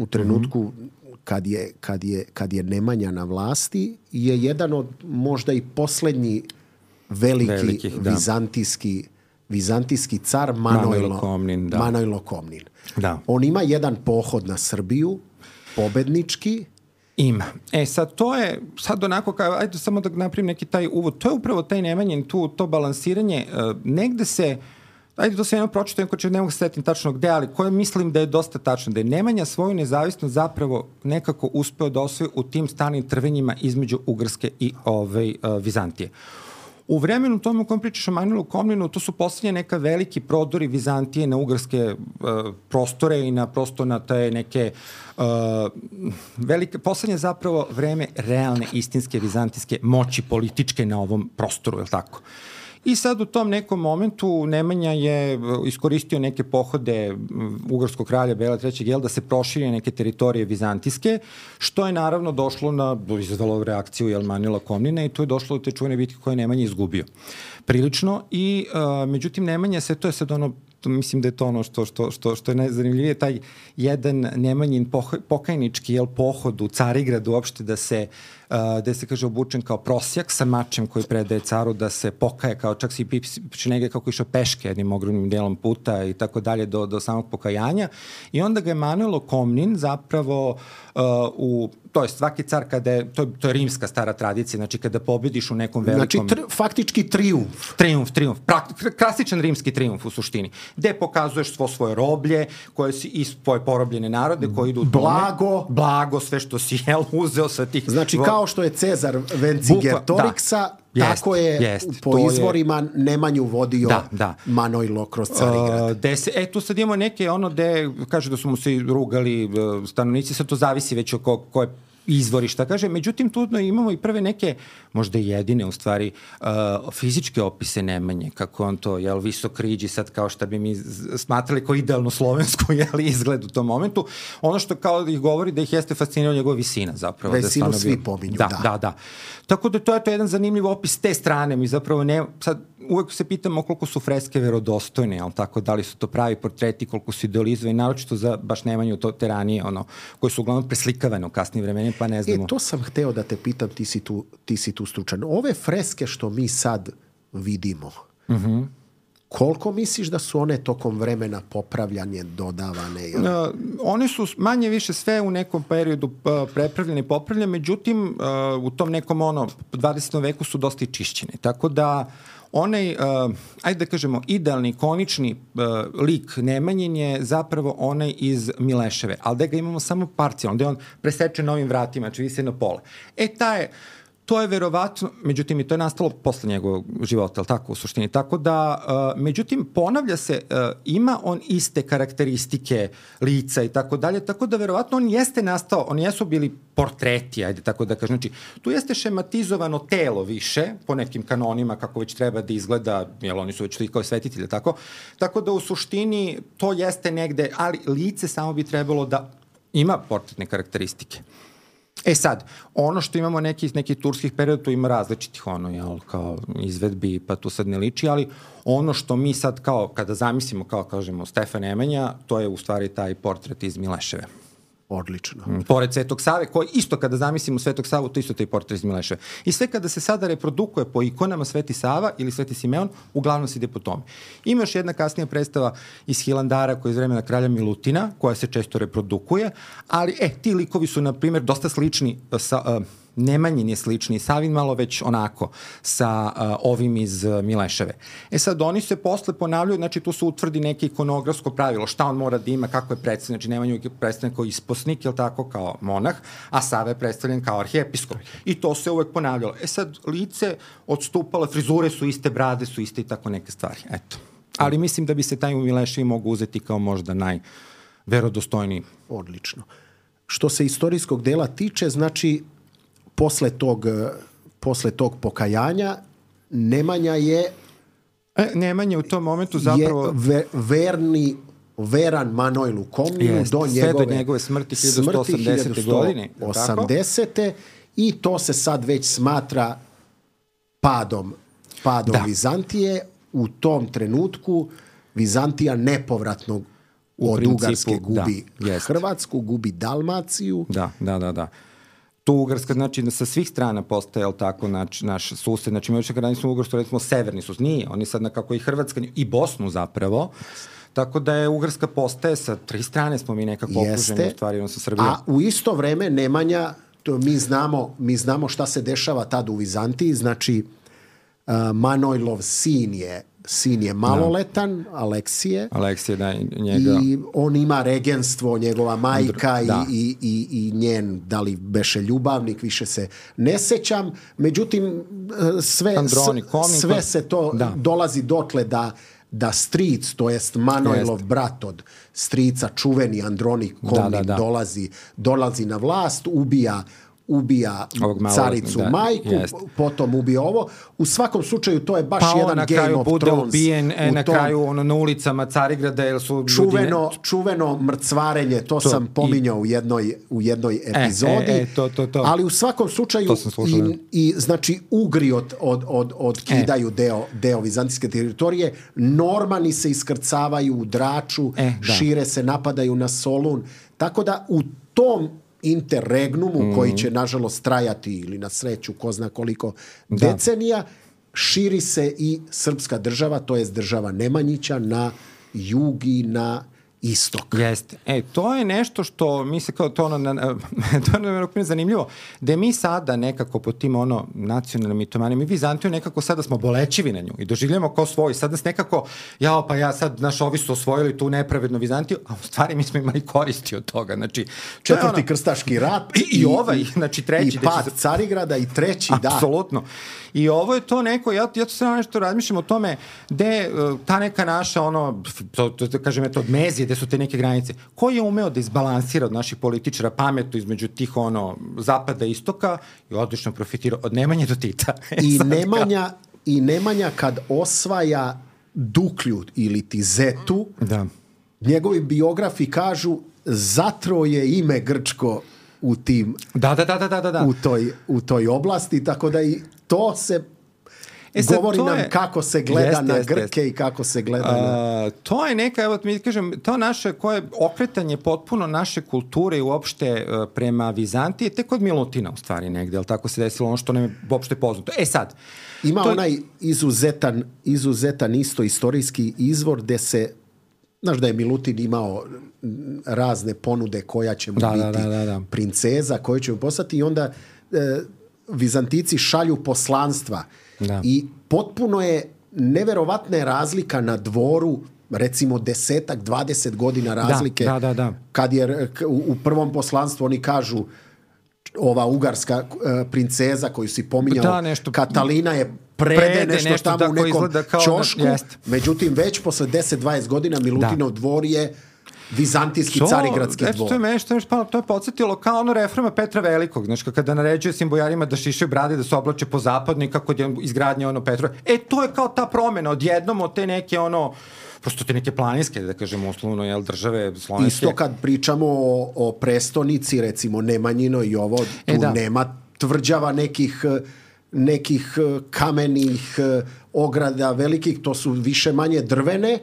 Speaker 1: kad je Nemanja na vlasti, je jedan od možda i poslednji veliki vizantijski car Manojlo Komnin.
Speaker 2: Da.
Speaker 1: On ima jedan pohod na Srbiju, pobednički.
Speaker 2: Ima. Sad to je, onako kao, ajde samo da napravim neki taj uvod, to je upravo taj Nemanjin, to balansiranje, negde se, ajde to se jedno pročito, ne mogu se setiti tačno gde, ali koje mislim da je dosta tačno, da je Nemanja svoju nezavisnost zapravo nekako uspeo da osvoji u tim stalnim trvenjima između Ugarske i Vizantije. U vremenu tome u kojem pričaš o Manojlu Komninu, to su posljednje neka veliki prodori Vizantije na ugarske prostore i prosto na te neke velike, posljednje zapravo vreme realne istinske vizantijske moći političke na ovom prostoru, je li tako? I sad u tom nekom momentu Nemanja je iskoristio neke pohode ugarskog kralja Bela III. Da se proširje neke teritorije vizantijske, što je naravno došlo izazvalo reakciju Manojla Komnina i tu je došlo do te čuvene bitke koje je Nemanja izgubio. Prilično i međutim Nemanja se, to je sad ono, mislim da je to ono što je najzanimljivije, taj jedan Nemanjin pokajnički pohod u Carigradu uopšte da se kaže obučen kao prosjak sa mačem koji predaje caru da se pokaje, kao čak si negdje kako išao peške jednim ogromnim delom puta i tako dalje do samog pokajanja i onda ga je Manojlo Komnin zapravo to je svaki car kada je, to je rimska stara tradicija, znači kada pobediš u nekom velikom...
Speaker 1: Znači faktički trijumf.
Speaker 2: Trijumf. Klasičan rimski trijumf u suštini. Gde pokazuješ svoje roblje, koje si i svoje porobljene narode koji idu u tome. Blago, sve što si uzeo sa tih...
Speaker 1: Znači kao što je Cezar Vercingetoriksa, tako je po izvorima Nemanju vodio Manojlo kroz Carigrad.
Speaker 2: Tu sad imamo neke gde kaže da su mu se rugali stanovnici, sad to zavisi već o koje izvorišta, kaže. Međutim, tu imamo i prve neke, možda jedine u stvari, fizičke opise Nemanje, kako on to, visok riđi, sad kao što bi mi smatrali kao idealno slovensku, izgled u tom momentu. Ono što kao ih govori da ih jeste fascinirao njegova visina, zapravo.
Speaker 1: Visinu svi pominju,
Speaker 2: da. Tako da to je jedan zanimljiv opis te strane. Mi zapravo sad uvek se pitamo koliko su freske verodostojne, tako, da li su to pravi portreti, koliko su idealizovani, naročito za baš Nemanju te ranije, koje su uglavnom preslikavane u kasnim vremenima, pa ne znamo.
Speaker 1: To sam hteo da te pitam, ti si tu stručan. Ove freske što mi sad vidimo, koliko misliš da su one tokom vremena popravljanje, dodavane?
Speaker 2: One su manje više sve u nekom periodu prepravljene i popravljene, međutim u tom nekom 20. veku su dosta i čišćene. Tako da onaj, ajde da kažemo, idealni, ikonični lik Nemanjin je zapravo onaj iz Mileševe, ali da ga imamo samo parcijalno, da je on presečen novim vratima, znači visi na pola. To je verovatno, međutim, i to je nastalo posle njegovog života, ali tako u suštini. Tako da, međutim, ponavlja se, ima on iste karakteristike lica i tako dalje, tako da verovatno on jeste nastao, oni jesu bili portreti, ajde tako da kažem. Znači, tu jeste šematizovano telo više, po nekim kanonima, kako već treba da izgleda, jer oni su već kao svetitelji, tako? Tako da u suštini to jeste negde, ali lice samo bi trebalo da ima portretne karakteristike. E sad, ono što imamo neki turskih perioda, tu ima različitih kao izvedbi, pa tu sad ne liči, ali ono što mi sad kao, kada zamislimo kao kažemo Stefan Nemanja, to je u stvari taj portret iz Mileševe.
Speaker 1: Odlično.
Speaker 2: Pored Svetog Save, koji isto kada zamislimo Svetog Savu, to isto taj portret iz Mileševe. I sve kada se sada reprodukuje po ikonama Sveti Sava ili Sveti Simeon, uglavnom se ide po tome. Ima još jedna kasnija predstava iz Hilandara koja je iz vremena kralja Milutina, koja se često reprodukuje, ali ti likovi su, na primjer, dosta slični sa... Nemanjin je slični, Savin malo već onako sa ovim iz Mileševe. Sad, oni se posle ponavljaju, znači tu se utvrdi neke ikonografsko pravilo, šta on mora da ima, kako je predstavljen, znači Nemanju je predstavljen kao isposnik, je li tako, kao monah, a Sava je predstavljen kao arhijepiskop. I to se uvek ponavljalo. Sad, lice odstupalo, frizure su iste, brade su iste i tako neke stvari. Eto. Ali mislim da bi se taj u Mileševi mogu uzeti kao možda najverodostojniji.
Speaker 1: Odlično. Što se istorijskog dela tiče, znači posle tog pokajanja Nemanja je
Speaker 2: Nemanja u tom momentu zapravo
Speaker 1: veran Manojlu Komninu
Speaker 2: sve do njegove smrti 1180. godine.
Speaker 1: 1180. I to se sad već smatra padom Vizantije. U tom trenutku Vizantija nepovratno od Ugarske gubi Hrvatsku, gubi Dalmaciju.
Speaker 2: Da. Tu Ugarska, znači, sa svih strana postaje, tako, naš sused, znači, mi kada nismo Ugarsko, recimo, severni sused, nije, oni sad nekako i Hrvatska, i Bosnu zapravo, tako da je Ugarska postaje sa 3 strane smo mi nekako okruženi, u stvari, sa Srbijom.
Speaker 1: A u isto vreme Nemanja, mi znamo šta se dešava tad u Vizantiji, znači, Manojlov sin je maloletan, Aleksije,
Speaker 2: njega.
Speaker 1: I on ima regenstvo, njegova majka i njen, da li beše ljubavnik, više se ne sećam, međutim sve se to dolazi dotle da stric, to jest Manojlov brat od strica, čuveni Andronik Komnin, dolazi na vlast, ubija caricu majku, potom ubije ovo. U svakom slučaju to je baš jedan Game of Thrones. Pa on na kraju bude ubijen,
Speaker 2: na kraju na ulicama Carigrada, jer su
Speaker 1: čuveno mrcvarenje, to sam pominjao u jednoj epizodi. Ali u svakom slučaju i znači Ugri odkidaju deo vizantijske teritorije, Normani se iskrcavaju u Draču, šire se, napadaju na Solun. Tako da u tom interregnumu koji će nažalost trajati ili na sreću ko zna koliko decenija, širi se i srpska država, to jest država Nemanjića na jug i na istok.
Speaker 2: Jeste. To je nešto što mi se kao to je zanimljivo, da mi sada nekako po tim nacionalnim mitomanima, mi Vizantiju nekako sada smo bolećivi na nju i doživljamo kao svoji. Sad nas nekako, ovi su osvojili tu nepravednu Vizantiju, a u stvari mi smo imali koristi od toga. Znači,
Speaker 1: četvrti krstaški rat
Speaker 2: i ovaj, znači treći.
Speaker 1: I pad Carigrada i treći,
Speaker 2: apsolutno. I ovo je to neko, ja to sve nešto razmišljam o tome gde ta neka naša, kažem, od mezije, gde su te neke granice. Ko je umeo da izbalansira od naših političara pametu između tih zapada i istoka i odlično profitirao od Nemanje do Tita.
Speaker 1: I Nemanja kad osvaja Duklju ili ti Zetu, njegovi biografi kažu zatro je ime grčko u tim u toj oblasti, tako da i to se govori nam kako se gleda na Grke i kako se gleda na...
Speaker 2: To je neka, evo mi kažem, to naše koje okretanje potpuno naše kulture i uopšte prema Vizantiji, tek od Milutina u stvari negde, ali tako se desilo ono što nam je uopšte poznato. Sad...
Speaker 1: Ima onaj izuzetan isto istorijski izvor gde se, znaš da je Milutin imao razne ponude koja će mu biti princeza, koju će mu postati i onda Vizantici šalju poslanstva. I potpuno je neverovatna razlika na dvoru, recimo 10-20 godina razlike. Kad je u prvom poslanstvu oni kažu ova ugarska princeza koju si pominjao, Katalina je prede nešto tamo u nekom ćošku. Međutim, već posle 10-20 godina Milutinov dvor je vizantijski carigradski dvor.
Speaker 2: To je podsjetilo kao reforma Petra Velikog, znači kada naređuje svim bojarima da šišaju brade, da se oblače po zapadno i kako je izgradnja Petrova. To je kao ta promena odjednom od te neke prosto te neke planinske, da kažemo uslovno, jel, države slovenske.
Speaker 1: Isto kad pričamo o prestonici, recimo Nemanjino i ovo, tu nema tvrđava nekih kamenih ograda velikih, to su više manje drvene.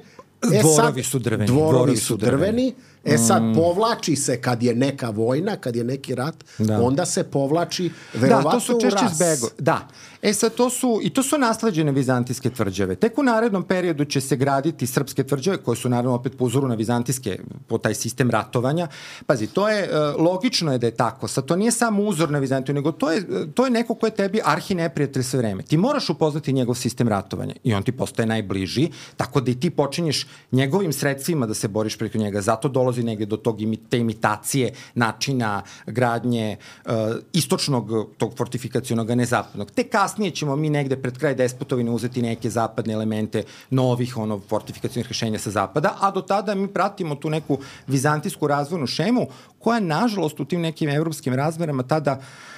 Speaker 2: Dvorovi su drveni.
Speaker 1: Sad povlači se kad je neka vojna, kad je neki rat, onda se povlači verovatno
Speaker 2: to su češće
Speaker 1: u ras.
Speaker 2: Da. Sad to su nasleđene vizantijske tvrđave. Tek u narednom periodu će se graditi srpske tvrđave, koje su naravno opet po uzoru na vizantijske, po taj sistem ratovanja. Pazi, to je, logično je da je tako. Sad to nije samo uzor na Vizantiju, nego to je neko ko je tebi arhineprijatelj sve vreme. Ti moraš upoznati njegov sistem ratovanja i on ti postaje najbliži, tako da i ti počinješ njegovim sredstvima da se boriš preko njega. Zato dolazi negde do te imitacije načina gradnje istočnog tog fortifikacionog, a ne zapadnog. Te kasnije ćemo mi negde pred kraj despotovine uzeti neke zapadne elemente novih fortifikacionih rešenja sa zapada, a do tada mi pratimo tu neku vizantijsku razvojnu šemu koja, nažalost, u tim nekim evropskim razmerama tada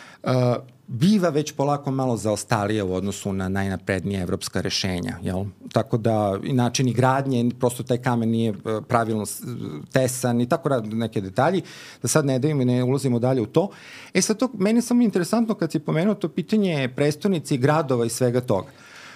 Speaker 2: biva već polako malo zaostalija u odnosu na najnaprednije evropska rešenja. Jel? Tako da i načini gradnje, prosto taj kamen nije pravilno tesan i tako neke detalji, da sad ne davimo i ne ulazimo dalje u to. Sad to, meni je samo interesantno kad si pomenuo to pitanje prestonice i gradova i svega toga.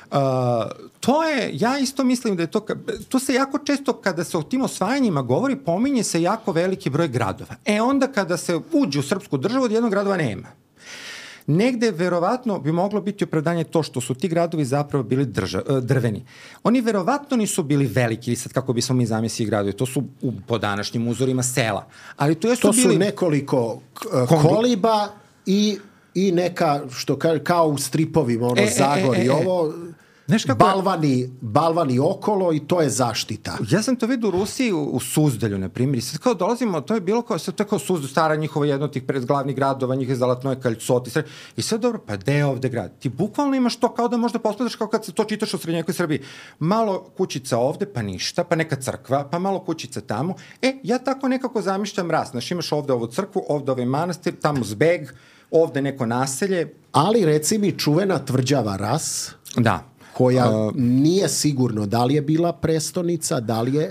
Speaker 2: To je, ja isto mislim da je to se jako često kada se o tim osvajanjima govori, pominje se jako veliki broj gradova. Onda kada se uđe u srpsku državu, od jednog gradova nema. Negde verovatno bi moglo biti opravdanje to što su ti gradovi zapravo bili drveni. Oni verovatno nisu bili veliki, sad kako bismo mi zamislili gradovi, to su po današnjim uzorima sela. Ali to su
Speaker 1: nekoliko koliba i neka, što kao u stripovima, Zagor ovo... Balvani okolo i to je zaštita.
Speaker 2: Ja sam to vidio u Rusiji, u Suzdalju, na primjer, i sad kao dolazimo, to je bilo kao Suzdalj, stara njihova jedno od tih predglavnih gradova, njih je Zalatnoje Kaljcot i sad dobro, pa gde je ovde grad? Ti bukvalno imaš to kao da možda posmetaš kao kad se to čitaš u srednjevekoj Srbiji. Malo kućica ovde, pa ništa, pa neka crkva, pa malo kućica tamo. Ja tako nekako zamišljam ras. Znaš, imaš ovde ovu crkvu, ovde ovaj manastir, tamo zbeg, ovde neko naselje.
Speaker 1: Ali reci mi čuvena tvrđava Ras.
Speaker 2: Da.
Speaker 1: Koja nije sigurno da li je bila prestonica,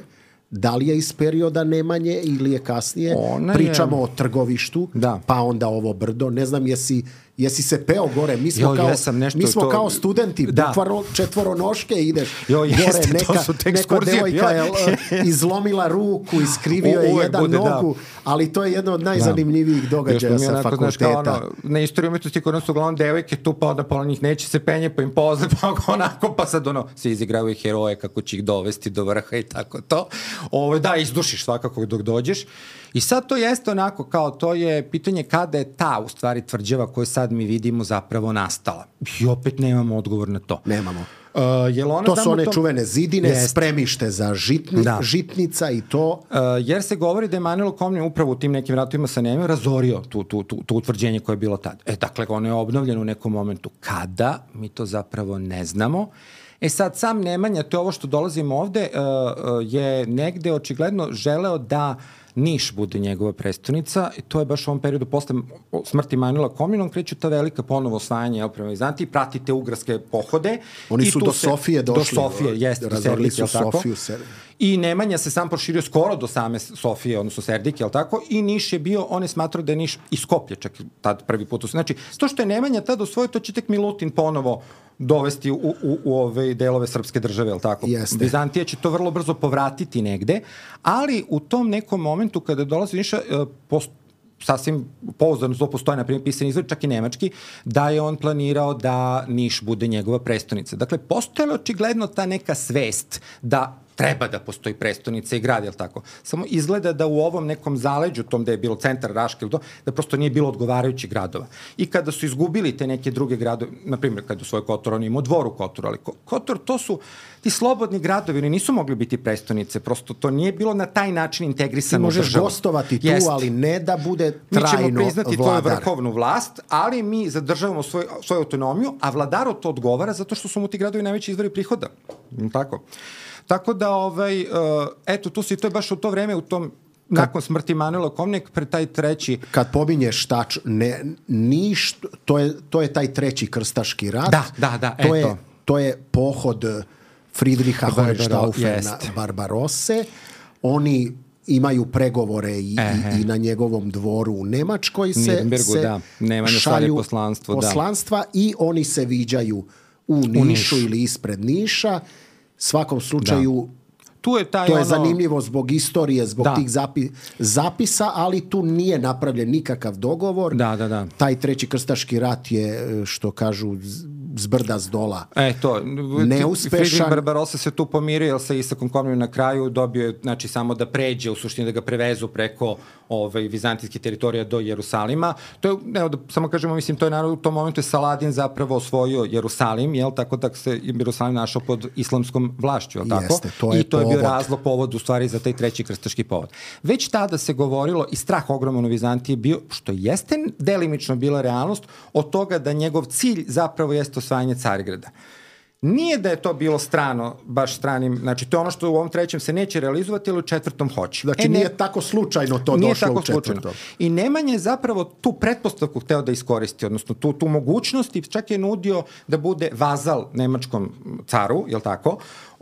Speaker 1: da li je iz perioda Nemanje ili je kasnije. Pričamo o Trgovištu, pa onda ovo brdo. Ne znam, jesi se peo gore? Mi smo kao studenti, bukvarno četvoronoške ideš gore. Neka devojka je izlomila ruku, iskrivio je jedan nogu, ali to je jedno od najzanimljivijih događaja sa fakulteta.
Speaker 2: Na istoriju umetnosti kod nas su uglavnom devojke tu, pa onda pola njih neće se penje, pa im pozna, pa onako, pa sad se izigravaju heroje kako će ih dovesti do vrha i tako to. Da, izdušiš svakako dok dođeš. I sad to jeste onako kao, to je pitanje kada je ta u stvari tvrđava koju sad mi vidimo zapravo nastala. I opet nemamo odgovor na to.
Speaker 1: Nemamo. To su one čuvene zidine, spremište za žitnica i to.
Speaker 2: Jer se govori da je Manilo Komnen upravo u tim nekim ratovima sa Nemijom razorio tu utvrđenje koje je bilo tad. Dakle, ono je obnovljeno u nekom momentu. Kada? Mi to zapravo ne znamo. Sad, sam Nemanja, to je ovo što dolazimo ovde, je negde očigledno želeo da Niš bude njegova prestonica i to je baš u ovom periodu posle smrti Manila Komnenom kreću ta velika ponovo osvajanje prema Vizantiji, pratite ugarske pohode.
Speaker 1: Oni su do Sofije došli.
Speaker 2: Do Sofije, jeste, do Serdike,
Speaker 1: Sofiju.
Speaker 2: I Nemanja se sam proširio skoro do same Sofije, odnosno Serdike, jel tako? I Niš je bio, on je smatrao da je Niš iz Skoplje, čak tad prvi put. Znači, to što je Nemanja tad osvojio, to će tek Milutin ponovo dovesti u ove delove srpske države, jel tako?
Speaker 1: Jeste.
Speaker 2: Vizantija će to vrlo brzo povratiti negde, ali u tom nekom momentu kada dolazi Niša, sasvim pouzdano to postoje, na primjer, pisani izvor, čak i nemački, da je on planirao da Niš bude njegova prestonica. Dakle, postojala očigledno ta neka svest da treba da postoji prestonica i grad, jel tako? Samo izgleda da u ovom nekom zaleđu, tom da je bilo centar Raške, da prosto nije bilo odgovarajućih gradova. I kada su izgubili te neke druge gradove, na primjer, kada u svoj Kotor, on imao dvor u Kotoru, ali Kotor, to su ti slobodni gradovi, oni nisu mogli biti prestonice, prosto to nije bilo na taj način integrisano.
Speaker 1: Ti možeš gostovati tu, ali ne da bude trajno vladar.
Speaker 2: Mi ćemo priznati tvoju vrhovnu vlast, ali mi zadržavamo svoju autonomiju, a vladaru to odgovara zato što su mu ti gradovi najveći izvori prihoda. Tako. Tako da, eto, to je baš u to vreme, nakon smrti Manila Komneka, pred taj treći...
Speaker 1: Kad pominješ Niš, to je taj treći krstaški rat.
Speaker 2: Da, eto.
Speaker 1: To je pohod Friedricha Hohenstaufena Barbarosse. Oni imaju pregovore i na njegovom dvoru u Nemačkoj se šalju poslanstva i oni se viđaju u Nišu ili ispred Niša. Svakom slučaju to je zanimljivo zbog istorije, zbog tih zapisa, ali tu nije napravljen nikakav dogovor. Taj treći krstaški rat je, što kažu, zbrda zdola. Neuspešan.
Speaker 2: Friedrich Barbarossa se tu pomirio, jer sa Isakom Komnenom na kraju dobio je, znači, samo da pređe, u suštini da ga prevezu preko vizantijskih teritorija do Jerusalima. To je, evo da samo kažemo, mislim, to je naravno u tom momentu je Saladin zapravo osvojio Jerusalim, jel, tako da se Jerusalim našao pod islamskom vlašću, jel tako?
Speaker 1: Jeste, to je
Speaker 2: I to je bio razlog, povod u stvari za taj treći krstaški povod. Već tada se govorilo i strah ogroman u Vizantiji bio, što jeste delimično bila realnost, od toga da njegov cilj zapravo jeste osvajanje Carigrada. Nije da je to bilo strano, baš stranim, znači to je ono što u ovom trećem se neće realizovati, ali u četvrtom hoće.
Speaker 1: Znači nije tako slučajno to došlo u četvrtom.
Speaker 2: I Nemanja je zapravo tu pretpostavku hteo da iskoristi, odnosno tu mogućnost i čak je nudio da bude vazal nemačkom caru, jel tako,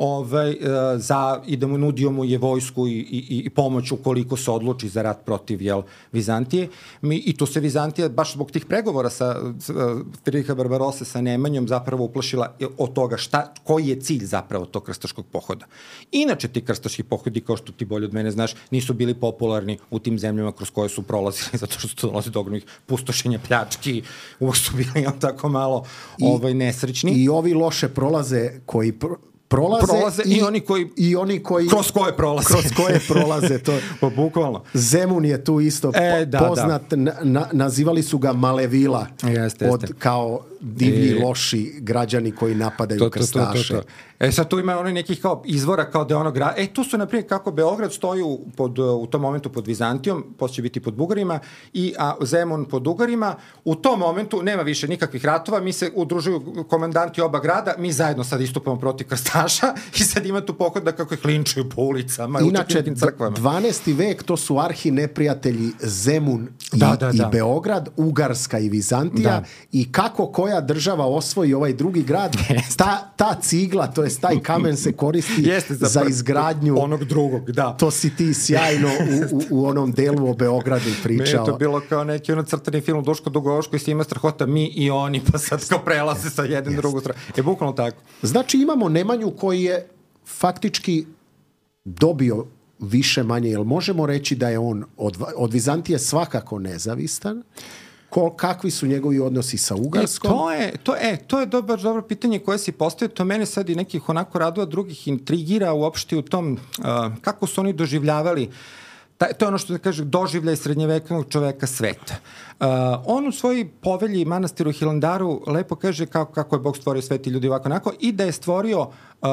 Speaker 2: i da mu nudio mu je vojsku i pomoć ukoliko se odluči za rat protiv Vizantije. I tu se Vizantija, baš zbog tih pregovora sa Friedricha Barbarosse sa Nemanjom, zapravo uplašila od toga koji je cilj zapravo tog krstaškog pohoda. Inače, ti krstaški pohodi, kao što ti bolje od mene znaš, nisu bili popularni u tim zemljama kroz koje su prolazili, zato što su dolazili do ogromnih pustošenja, pljački, uvek su bili tako malo nesrećni.
Speaker 1: I ovi loše prolaze koji prolaze i oni koji
Speaker 2: kroz koje prolaze
Speaker 1: to.
Speaker 2: Pa bukvalno.
Speaker 1: Zemun je tu isto poznat, nazivali su ga Malevila, kao divlji loši građani koji napadaju krstaše.
Speaker 2: Sad tu ima nekih kao izvora kao da je ono grad. Tu su, na primjer, kako Beograd stoji u tom momentu pod Vizantijom, posle će biti pod Bugarima, a Zemun pod Ugarima. U tom momentu nema više nikakvih ratova, mi se udružuju komandanti oba grada, mi zajedno sad istupamo protiv krstaša i sad ima tu pohoda kako ih linčuju po ulicama.
Speaker 1: Inače, 12. vek to su arhineprijatelji Zemun i Beograd, Ugarska i Vizantija i kako koja država osvoji ovaj drugi grad, ta cigla, to je taj kamen se koristi za izgradnju
Speaker 2: onog drugog,
Speaker 1: To si ti sjajno u onom delu o Beogradu pričao.
Speaker 2: Meni je to bilo kao neki crtani film Duško Dugovoško i si ima strahota mi i oni, pa sad kao prelaze sa jedne drugu stranu. Bukvalno tako.
Speaker 1: Znači imamo Nemanju koji je faktički dobio više manje, jel možemo reći da je on od Vizantije svakako nezavistan? Kakvi su njegovi odnosi sa Ugarskom?
Speaker 2: To je dobro pitanje koje si postavio. To mene sad i nekih onako radova drugih intrigira uopšte u tom kako su oni doživljavali. To je ono što kaže doživljaj srednjevekovnog čoveka sveta. On u svojoj povelji manastiru Hilandaru lepo kaže kako je Bog stvorio svet i ljudi ovako onako i da je stvorio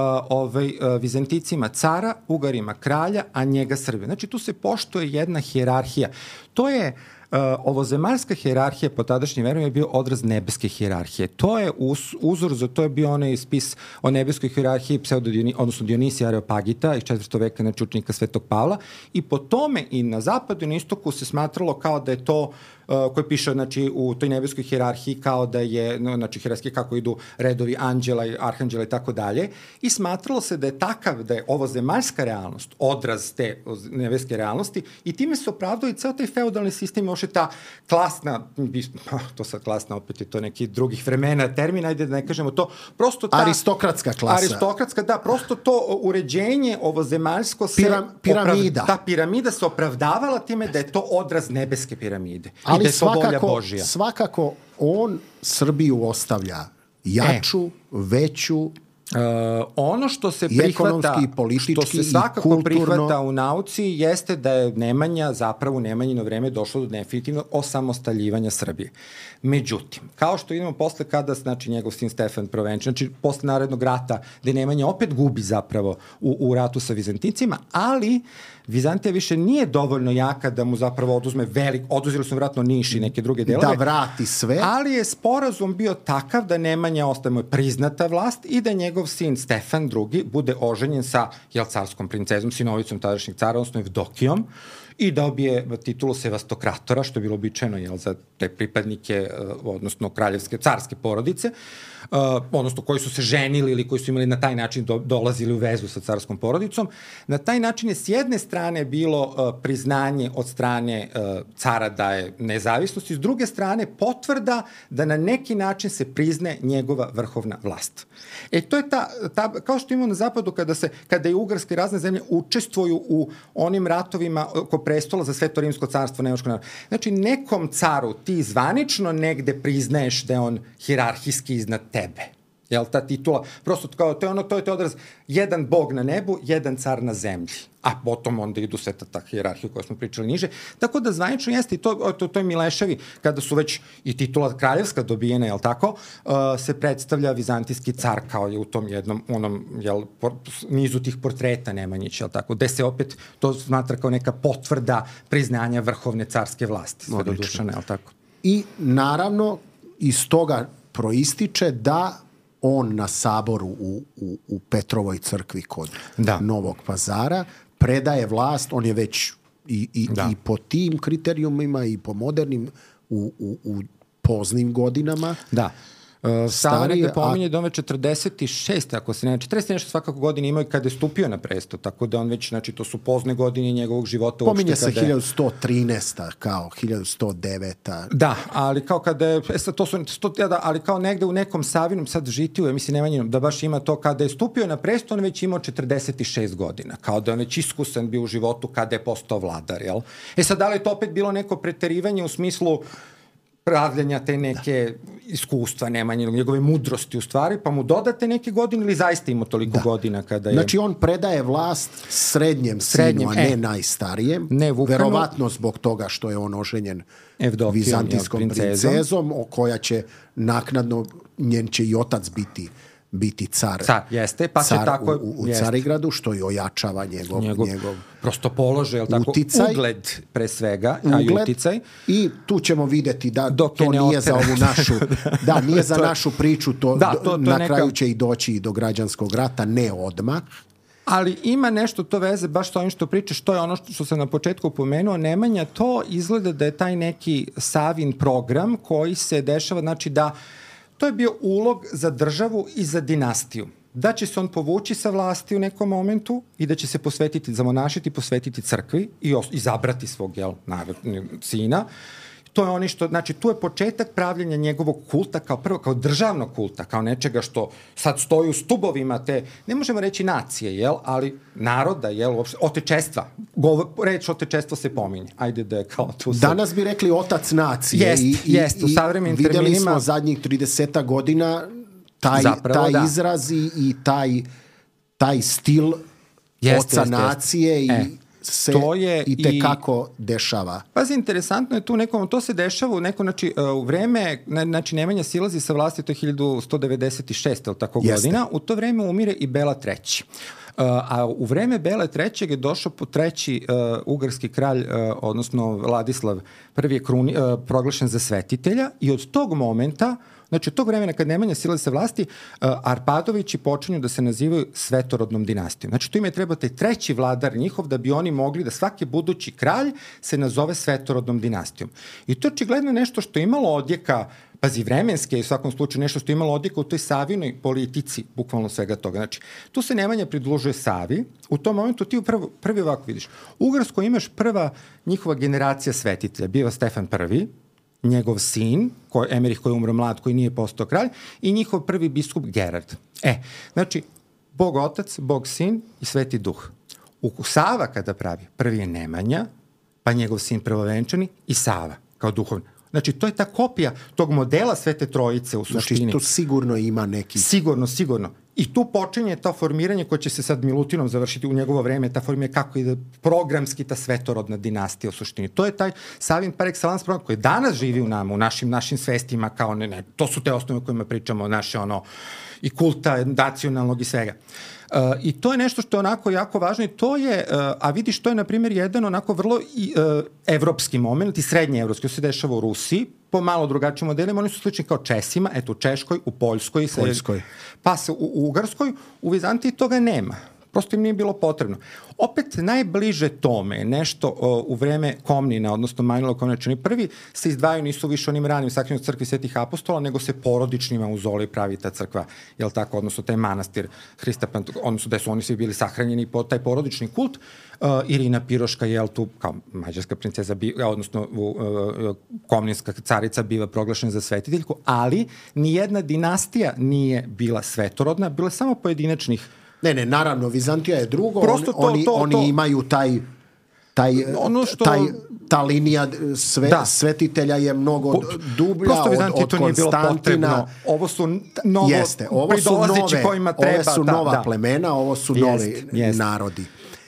Speaker 2: Vizanticima cara, Ugarima kralja, a njega Srbe. Znači tu se poštuje jedna hijerarhija. To je ovozemaljska hijerarhija po tadašnjim verama je bio odraz nebeske hijerarhije. To je uzor za to je bio onaj spis o nebeskoj hijerarhiji odnosno Dionisija Areopagita iz 4. veka, znači učenika Svetog Pavla i po tome i na zapadu i na istoku se smatralo kao da je to koji piše znači, u toj nebeskoj hijerarhiji kao da je, znači hijerarhiji kako idu redovi anđela i arhanđela i tako dalje i smatralo se da je takav, da je ovo zemaljska realnost, odraz te nebeske realnosti i time se opravdao i ceo taj feudalni sistem, još je ta klasna, to sad klasna, opet je to neki drugih vremena termina, ajde da ne kažemo to, prosto ta...
Speaker 1: Aristokratska klasa.
Speaker 2: Aristokratska, da, prosto to uređenje ovozemaljsko se...
Speaker 1: Piramida.
Speaker 2: Ta piramida se opravdavala time da je to odraz nebeske piramide.
Speaker 1: Ali svakako on Srbiju ostavlja jaču, veću,
Speaker 2: ono što se prihvata, što se svakako prihvata u nauci jeste da je Nemanja zapravo u Nemanjino vreme došlo do definitivno osamostaljivanja Srbije. Međutim, kao što idemo posle kada, znači njegov sin Stefan Provenčan, znači posle narednog rata gde Nemanja opet gubi zapravo u ratu sa Vizanticima, ali Vizantija više nije dovoljno jaka da mu zapravo oduzeli su vratno Niš i neke druge delove.
Speaker 1: Da vrati sve.
Speaker 2: Ali je sporazum bio takav da Nemanja ostaje priznata vlast i da njegov sin Stefan II bude oženjen sa carskom princezom, sinovicom tadašnjeg cara, odnosno Evdokijom. i dobije titulu sevastokratora, što je bilo običajno, jel, za te pripadnike, odnosno kraljevske, carske porodice, odnosno koji su se ženili ili koji su imali na taj način dolazili u vezu sa carskom porodicom. Na taj način je s jedne strane bilo priznanje od strane cara da je nezavisnost i s druge strane potvrda da na neki način se prizne njegova vrhovna vlast. To je kao što imamo na zapadu kada je Ugarska i razne zemlje učestvuju u onim ratovima oko prestola za Sveto rimsko carstvo, nemačko narodno. Znači, nekom caru ti zvanično negde priznaješ da je on hijerarhijski iznad tebe. Jel, ta titula, prosto kao, to je odraz, jedan bog na nebu, jedan car na zemlji. A potom onda idu sve ta hijerarhija koja smo pričali niže. Tako da zvanično jeste i to je Mileševi, kada su već i titula kraljevska dobijena, jel tako, se predstavlja vizantijski car kao je u tom jednom nizu tih portreta Nemanjića, jel tako, gde se opet to smatra kao neka potvrda priznanja vrhovne carske vlasti. Sve do Dušana, jel tako?
Speaker 1: I naravno iz toga proističe da on na saboru u Petrovoj crkvi kod Novog Pazara predaje vlast, on je već i po tim kriterijumima i po modernim u poznim godinama.
Speaker 2: Da. Sava negde pominje da on već 46, ako se ne, 40 nešto svakako godine imao i kada je stupio na presto, tako da on već, znači, to su pozne godine njegovog života.
Speaker 1: Pominje se 1113. kao 1109.
Speaker 2: Da, ali kao kada je, to su, ali kao negde u nekom Savinom sad žitiju, ja mislim Nemanjinom, da baš ima to, kada je stupio na presto, on već imao 46 godina, kao da je on već iskusan bio u životu kada je postao vladar, jel? Sad, da li je to opet bilo neko preterivanje u smislu pravljanja te neke iskustva Nemanjinog, njegove mudrosti u stvari, pa mu dodate neke godine ili zaista ima toliko godina kada je...
Speaker 1: Znači on predaje vlast srednjem sinu, a ne najstarijem, verovatno zbog toga što je on oženjen vizantijskom princezom, koja će naknadno, njen će i otac biti car.
Speaker 2: Jeste, pa
Speaker 1: car tako, u Carigradu, što i ojačava njegov
Speaker 2: prosto položaj, jel tako, ugled pre svega, a i uticaj.
Speaker 1: I tu ćemo videti da to nije za ovu našu, nije za našu priču, to na kraju će i doći do građanskog rata, ne odmah.
Speaker 2: Ali ima nešto to veze, baš sa ovim što pričaš, to je ono što sam na početku pomenuo, Nemanja, to izgleda da je taj neki Savin program koji se dešava, znači da to je bio ulog za državu i za dinastiju. Da će se on povući sa vlasti u nekom momentu i da će se zamonašiti, posvetiti crkvi i izabrati svog sina. To je ono što, znači, tu je početak pravljenja njegovog kulta kao državnog kulta, kao nečega što sad stoji u stubovima te, ne možemo reći nacije, ali naroda, uopšte, otečestva. Reč otečestvo se pominje. Ajde da je kao tu sad.
Speaker 1: Danas bi rekli otac nacije.
Speaker 2: Jest, u savremenim terminima.
Speaker 1: Videli smo zadnjih 30 godina taj izraz i taj stil oca nacije i se i tekako dešava.
Speaker 2: Pazi, interesantno je tu to se dešava u vreme, znači Nemanja silazi sa vlasti, to je 1196, ili tako godina, u to vreme umire i Bela III. A u vreme Bele III je došao treći ugarski kralj, odnosno Vladislav I je proglašen za svetitelja i od tog momenta, znači od tog vremena kad Nemanja silazi sa vlasti, Arpadovići počinju da se nazivaju svetorodnom dinastijom. Znači tu im je trebao taj treći vladar njihov da bi oni mogli da svaki budući kralj se nazove svetorodnom dinastijom. I to je očigledno nešto što je imalo odjeka, pazi, vremenske u svakom slučaju, nešto što je imalo odjeka u toj Savinoj politici, bukvalno svega toga. Znači, tu se Nemanja pridružuje Savi, u tom momentu ti prvi ovako vidiš. U Ugarskoj imaš prva njihova generacija svetitelja, biva Stefan I, njegov sin, Emerih koji je umro mlad, koji nije postao kralj, i njihov prvi biskup Gerard. Znači, Bog otac, Bog sin i Sveti duh. Sava kada pravi, prvi je Nemanja, pa njegov sin prvovenčani i Sava, kao duhovni. Znači, to je ta kopija tog modela Svete Trojice u suštini.
Speaker 1: Znači, to sigurno ima neki...
Speaker 2: Sigurno. I tu počinje to formiranje koje će se sad Milutinom završiti u njegovo vreme, ta formiranje kako ide programski ta svetorodna dinastija u suštini. To je taj Savin par excellence program koji danas živi u nama, u našim svestima, kao to su te osnove o kojima pričamo, naše i kulta nacionalnog i svega. I to je nešto što je onako jako važno i to je, a vidiš, to je na primjer jedan onako vrlo evropski moment i srednje evropski, to se dešava u Rusiji, po malo drugačijim modelima, oni su slični kao Česima, eto u Češkoj, u Poljskoj, pa se u Ugarskoj, u Vizantiji toga nema. prosto im nije bilo potrebno. Opet najbliže tome je nešto u vreme Komnina, odnosno Manila Komnina, znači oni prvi se izdvajaju, nisu više onim ranim sakranjem crkvi Svetih apostola, nego se porodični mauzolej pravi ta crkva, jel tako, odnosno taj manastir Hrista, odnosno da su oni svi bili sahranjeni po taj porodični kult. Irina Piroška, jel tu, kao mađarska princeza, odnosno komninska carica biva proglašena za svetiteljku, ali nijedna dinastija nije bila svetorodna, bilo je samo pojedinačnih.
Speaker 1: Ne, naravno, Vizantija je drugo, oni imaju ta linija svetitelja je mnogo dublja od Konstantina.
Speaker 2: Ovo su novo pridolazeći kojima treba.
Speaker 1: Ove su nova plemena, ovo su novi narodi.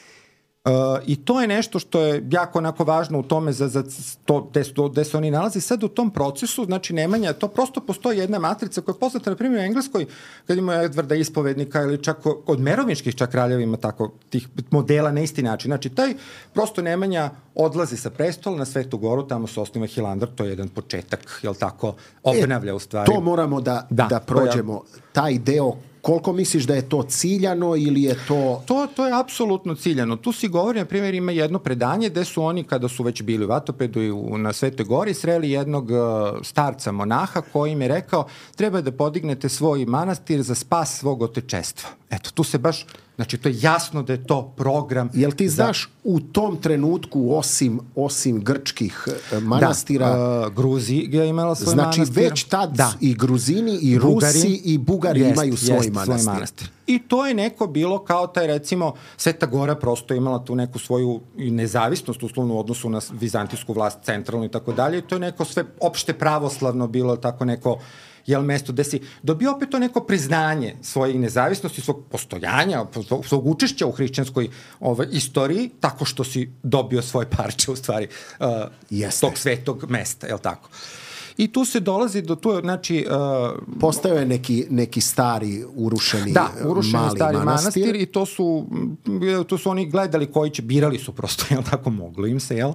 Speaker 2: I to je nešto što je jako onako važno u tome za to gde se oni nalazi. Sad u tom procesu, znači Nemanja, to prosto postoji jedna matrica koja je poznata na primjer u Engleskoj, kad ima Edvarda Ispovednika ili čak od merovinških čak kraljeva ima tako tih modela na isti način. Znači taj prosto Nemanja odlazi sa prestola na Svetu Goru, tamo se osniva Hilandar, to je jedan početak, jel tako, obnavlja u stvari.
Speaker 1: To moramo da prođemo, taj deo. Koliko misliš da je to ciljano ili je to...
Speaker 2: To je apsolutno ciljano. Tu si govori, na primjer, ima jedno predanje gde su oni, kada su već bili u Vatopedu i na Svetoj Gori, sreli jednog starca monaha koji im je rekao treba da podignete svoj manastir za spas svog otečestva. Eto, tu se baš... Znači, to je jasno da je to program...
Speaker 1: Jel ti znaš u tom trenutku, osim grčkih manastira...
Speaker 2: Gruzija je imala svoj manastir.
Speaker 1: Znači, već tad i Gruzini, i Rusi, i Bugari imaju svoj manastir.
Speaker 2: I to je neko bilo kao taj, recimo, Sveta Gora prosto imala tu neku svoju nezavisnost uslovno u odnosu na vizantijsku vlast, centralnu i tako dalje. I to je neko sve opšte pravoslavno bilo, tako neko... mesto gde si dobio opet to neko priznanje svoje nezavisnosti, svog postojanja, svog učešća u hrišćanskoj istoriji, tako što si dobio svoje parče, u stvari, tog svetog mesta, je li tako? I tu se dolazi do tu, znači...
Speaker 1: Postao je neki stari, urušeni
Speaker 2: stari manastir i to su oni gledali koji će, birali su prosto, jel tako, moglo im se, jel?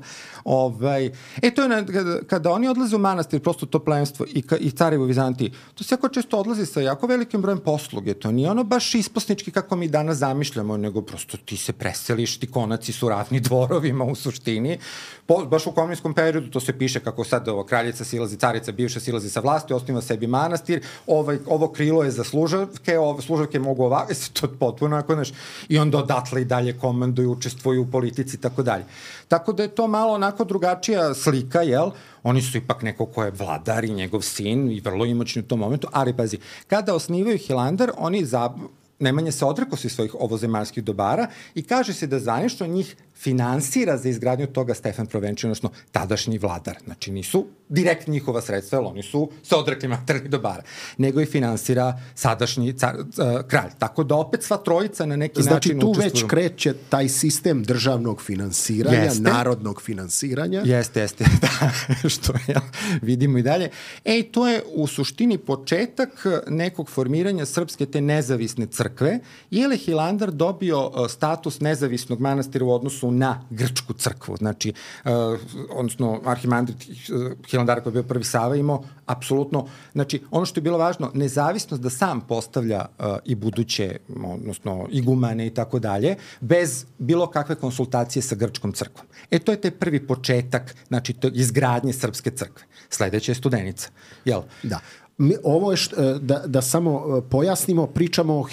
Speaker 2: To je, kada oni odlaze u manastir, prosto to plemstvo i carevi u Vizantiji, to se jako često odlazi sa jako velikim brojem posluge, to nije ono baš isposnički kako mi danas zamišljamo, nego prosto ti se preseliš, ti konaci su ravni dvorovima u suštini, baš u komunistskom periodu to se piše kako sad kraljica silazi, carica bivša silazi sa vlasti, osniva sebi manastir, ovo krilo je za služavke mogu ovako, to je potpuno onako, znaš, i onda odatle i dalje komanduju, učestvuju u politici i tako dalje. Tako da je to malo onako drugačija slika, jel? Oni su ipak neko ko je vladar i njegov sin i vrlo imoćni u tom momentu, ali pazi, kada osnivaju Hilandar, Nemanja se odrekao svojih ovozemaljskih dobara i kaže se da zvanično njih finansira za izgradnju toga Stefan Provenčan, odnosno tadašnji vladar. Znači nisu direkt njihova sredstva, jer oni su se odrekli materijalnih dobara, nego i finansira sadašnji kralj. Tako da opet sva trojica na neki način učestvuju.
Speaker 1: Znači tu već kreće taj sistem državnog finansiranja, narodnog finansiranja.
Speaker 2: Jeste, da, što vidimo i dalje. To je u suštini početak nekog formiranja srpske te nezavisne crkve, jer je Hilandar dobio status nezavisnog manastira u odnosu na grčku crkvu. Znači, odnosno, arhimandrit Hilandara koji je bio prvi Sava imao apsolutno, znači, ono što je bilo važno, nezavisnost da sam postavlja i buduće, odnosno, igumane i tako dalje, bez bilo kakve konsultacije sa grčkom crkvom. To je taj prvi početak, znači, izgradnje srpske crkve. Sledeća je Studenica. Jel?
Speaker 1: Da. Ovo je, da samo pojasnimo, pričamo o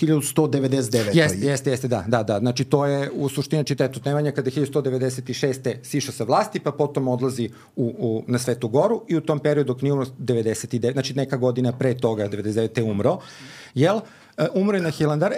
Speaker 1: 1199.
Speaker 2: Jeste, da. Znači, to je u suštini Čitetu Nemanja kada je 1196. sišao sa vlasti, pa potom odlazi na Svetu Goru i u tom periodu dok nije umro 99, znači neka godina pre toga, 99. je umro, jel? Umro je na Hilandar.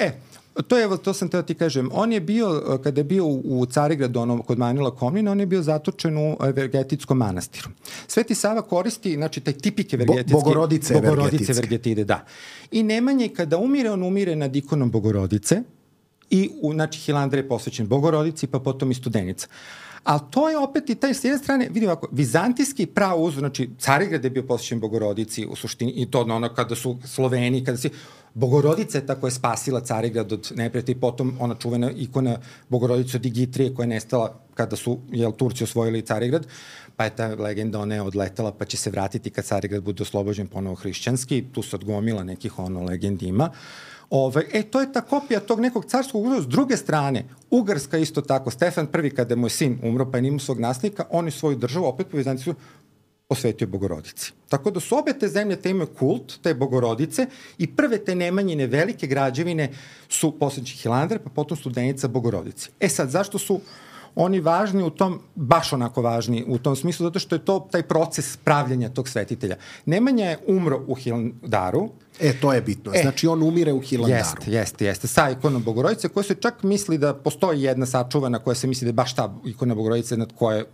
Speaker 2: To sam teo ti kažem, on je bio, kada je bio u Carigradu, kod Manila Komnina, on je bio zatočen u Evergetitskom manastiru. Sveti Sava koristi, znači, taj tipik Evergetitski... Bogorodice Evergetide, da. I Nemanja, kada umire, on umire nad ikonom Bogorodice i, znači, Hilandar je posvećen Bogorodici, pa potom i Studenica. Ali to je opet i taj s jedne strane, vidi ovako, vizantijski pravo uzor, znači Carigrad je bio posvećen Bogorodici u suštini i to ono kada su Sloveni, kada si, Bogorodica je ta koja je spasila Carigrad od neprijatelja i potom ona čuvena ikona Bogorodice od Igitrije koja je nestala kada su Turci osvojili Carigrad, pa je ta legenda ona je odletela pa će se vratiti kad Carigrad bude oslobođen ponovo hrišćanski, tu se odgomila nekih legendi ima. To je ta kopija tog nekog carskog ugleda. S druge strane, Ugarska isto tako, Stefan I kada mu je sin umro pa je nimao svog naslednika, on je svoju državu opet po Vizantiju posvetio Bogorodici. Tako da su obe te zemlje te imaju kult, te Bogorodice i prve te Nemanjine velike građevine su poslednji Hilandar, pa potom Studenica Bogorodici. Sad, zašto su oni važni u tom, baš onako važni u tom smislu, zato što je to taj proces pravljenja tog svetitelja. Nemanja je umro u Hilandaru.
Speaker 1: To je bitno. Znači on umire u Hilandaru.
Speaker 2: Jeste. Sa ikonom Bogorodice, koja se čak misli da postoji jedna sačuvana koja se misli da je baš ta ikona Bogorodice nad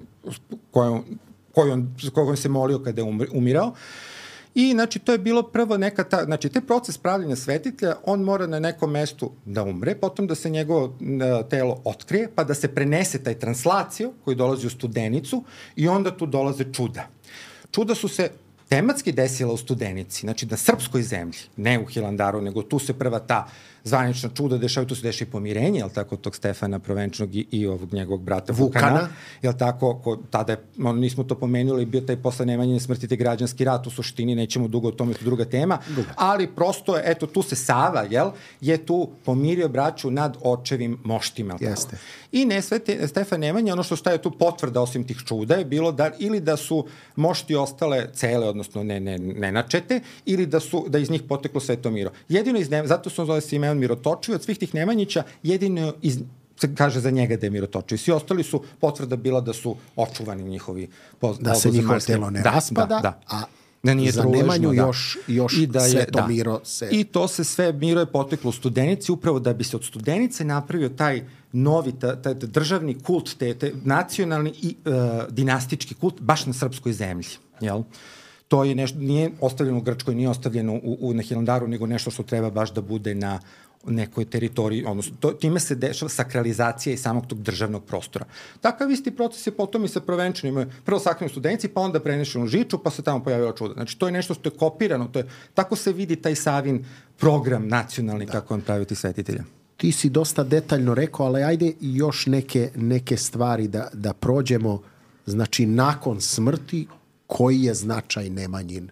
Speaker 2: kojom se molio kada je umirao. I, znači, to je bilo prvo znači, te proces pravljenja svetitelja, on mora na nekom mestu da umre, potom da se njegovo telo otkrije, pa da se prenese taj translacio koji dolazi u Studenicu i onda tu dolaze čuda. Čuda su se tematski desila u Studenici, znači na srpskoj zemlji, ne u Hilandaru, nego tu se prva ta zvanična čuda dešavaju, tu se deša i pomirenje, jel tako, tog Stefana Provenčnog i ovog njegovog brata Vukana, jel tako, tada je, nismo to pomenuli, bio taj posle Nemanjine smrti, te građanski rat, u suštini, nećemo dugo o tome, to druga tema, ali prosto, eto, tu se Sava, jel, je tu pomirio braću nad očevim moštima, jel tako? I Stefan Nemanja, ono što staje tu potvrda osim tih čuda je bilo da ili da su mošti ostale cele, odnosno ne načete, ili da iz njih poteklo sveto miro. Jedino zato su zove Simeon Mirotočiv, od svih tih Nemanjića, jedino se kaže za njega da je Mirotočiv. Svi ostali su potvrda bila da su očuvani njihovi
Speaker 1: da se njihovo telo ne raspada, a za Nemanju još sveto miro se...
Speaker 2: I to se sve miro je poteklo u Studenici, upravo da bi se od Studenice napravio taj novi, taj državni kult, te nacionalni i dinastički kult, baš na srpskoj zemlji, jel? To je nešto, nije ostavljeno u Grčkoj, nije ostavljeno na Hilandaru, nego nešto što treba baš da bude na nekoj teritoriji, odnosno time se dešava sakralizacija i samog tog državnog prostora. Takav isti proces je potom i sa Provenčanom, prvo sakralni u Studenici, pa onda prenešeno u Žiču, pa se tamo pojavilo čudo. Znači, to je nešto što je kopirano, tako se vidi taj Savin program nacionalni, kako on pravi ti svetitelja.
Speaker 1: Ti si dosta detaljno rekao, ali ajde još neke stvari da prođemo. Znači, nakon smrti, koji je značaj Nemanjin?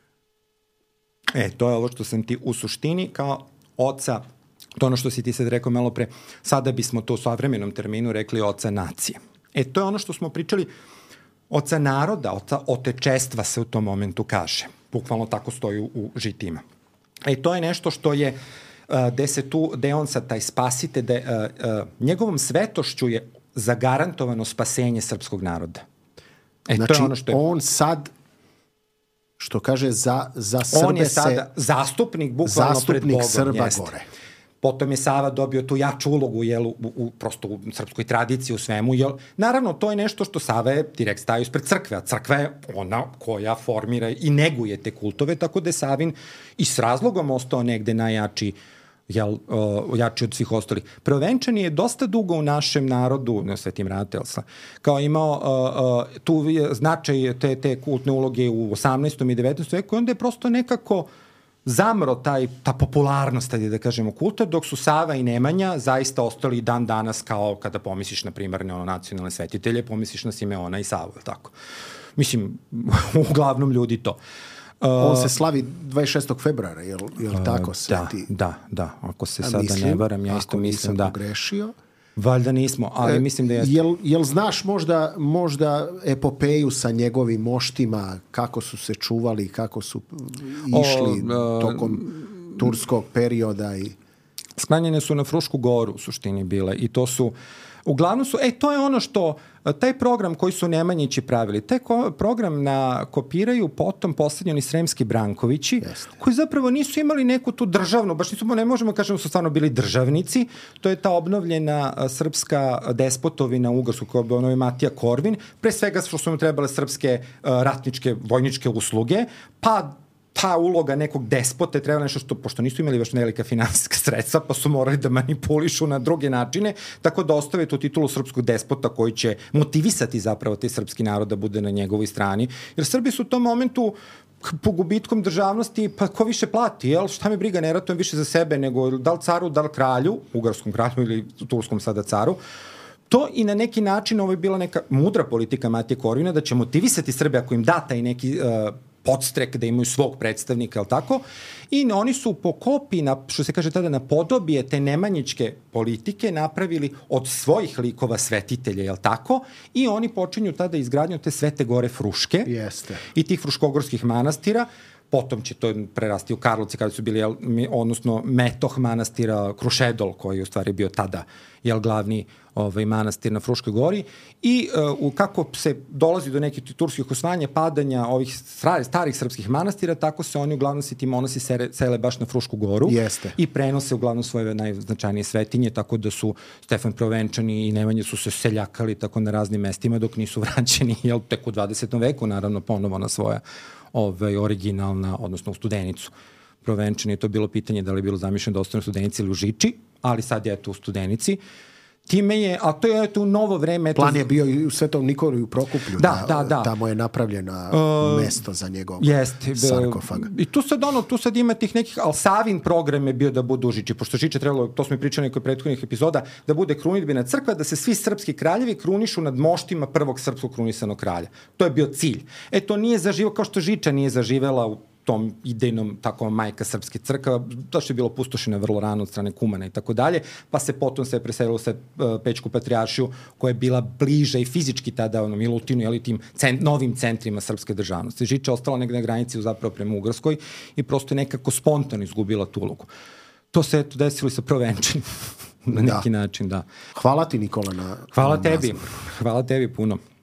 Speaker 2: To je ovo što sam ti u suštini kao oca, to ono što si ti sad rekao malo pre, sada bismo to u savremenom terminu rekli oca nacije. To je ono što smo pričali, oca naroda, oca otečestva se u tom momentu kaže. Bukvalno tako stoji u žitima. To je nešto što je, gde je on sad taj spasite, njegovom svetošću je zagarantovano spasenje srpskog naroda.
Speaker 1: Znači, to je ono što je... on sad, što kaže, za Srbe
Speaker 2: on je sada zastupnik bukvalno pred Bogom.
Speaker 1: Srba gore.
Speaker 2: Potom je Sava dobio tu jaču ulogu, prosto u srpskoj tradiciji, u svemu. Naravno, to je nešto što Sava je direkt stavio ispred crkve, a crkva je ona koja formira i neguje te kultove, tako da je Savin i s razlogom ostao negde najjači, jači od svih ostalih. Provenčani je dosta dugo u našem narodu, na Svetim Ratelsa, kao imao tu značaj te kultne uloge u 18. i 19. veku, onda je prosto nekako zamro ta popularnost, da kažemo, kulta, dok su Sava i Nemanja zaista ostali dan danas kao kada pomisliš, na primjer, na nacionalne svetitelje, pomisliš na Simeona i Savu, tako. Mislim, uglavnom ljudi to.
Speaker 1: On se slavi 26. februara, je li tako sveti?
Speaker 2: Da, ako se sada ne varam, ja isto mislim da...
Speaker 1: Pogrešio.
Speaker 2: Valjda nismo, ali mislim da jeste.
Speaker 1: Jel znaš možda epopeju sa njegovim moštima, kako su se čuvali, kako su išli tokom turskog perioda?
Speaker 2: Sklanjene su na Frušku goru, u suštini bile, i to su... Uglavnom su, to je ono što, taj program koji su Nemanjići pravili, taj program kopiraju potom poslednji oni Sremski Brankovići, koji zapravo nisu imali neku tu državnu, baš nisu, ne možemo kažemo su stvarno bili državnici, to je ta obnovljena srpska despotovina ugarskog koja obnovio Matija Korvin, pre svega što su im trebale srpske ratničke, vojničke usluge, pa ta uloga nekog despote treba nešto što, pošto nisu imali baš velika finansijska sredstva, pa su morali da manipulišu na druge načine, tako da ostave tu titulu srpskog despota koji će motivisati zapravo te srpski narod da bude na njegovoj strani. Jer Srbi su u tom momentu po gubitkom državnosti, pa ko više plati, jel? Šta me briga, ne ratujem više za sebe, nego da li caru, da li kralju, ugarskom kralju ili turskom sada caru. To i na neki način ovo je bila neka mudra politika Matije Korvina da će motivisati Srbe ako im data i neki podstrek da imaju svog predstavnika, jel tako? I oni su po kopiji, što se kaže tada, na podobije te nemanjičke politike napravili od svojih likova svetitelja, jel tako? I oni počinju tada izgradnju te Svete Gore Fruške.
Speaker 1: Jeste.
Speaker 2: I tih fruškogorskih manastira. Potom će to prerasti u Karlovci kada su bili, odnosno metoh manastira Krušedol, koji je u stvari bio tada glavni manastir na Fruškoj gori. I kako se dolazi do nekih turskih osvajanja, padanja ovih starih srpskih manastira, tako se oni uglavnom ti monasi sele baš na Frušku goru.
Speaker 1: Jeste.
Speaker 2: I prenose uglavnom svoje najznačajnije svetinje, tako da su Stefan Provenčani i Nemanja su se seljakali tako na raznim mestima dok nisu vraćeni, tek u 20. veku, naravno, ponovo na svoja originalna, odnosno u Studenicu. Provenčani je to bilo pitanje da li je bilo zamišljeno da ostane u Studenici ili u Žiči, ali sad je to u Studenici. Time je, a to je u novo vreme...
Speaker 1: Plan je bio i u Svetom Nikolu i u Prokuplju.
Speaker 2: Da.
Speaker 1: Tamo je napravljena mesto za njegov sarkofag.
Speaker 2: I tu sad ima tih nekih, ali Savin program je bio da budu u Žiči, pošto Žiče trebalo, to smo i pričali nekoj prethodnih epizoda, da bude krunidbena crkva, da se svi srpski kraljevi krunišu nad moštima prvog srpskog krunisanog kralja. To je bio cilj. To nije zaživelo, kao što Žiča nije zaživela u tom idejnom, tako majka srpske crkva, to što je bilo pustošena vrlo rano od strane Kumana i tako dalje, pa se potom se preselilo sa Pećku patrijaršiju koja je bila bliža i fizički tada Milutinu, ali tim novim centrima srpske državnosti. Žiča ostala negde na granici zapravo prema Ugarskoj i prosto je nekako spontano izgubila tu ulogu. To se desilo i sa Provenčanim na neki način, da.
Speaker 1: Hvala ti, Nikola, na
Speaker 2: Hvala tebi puno.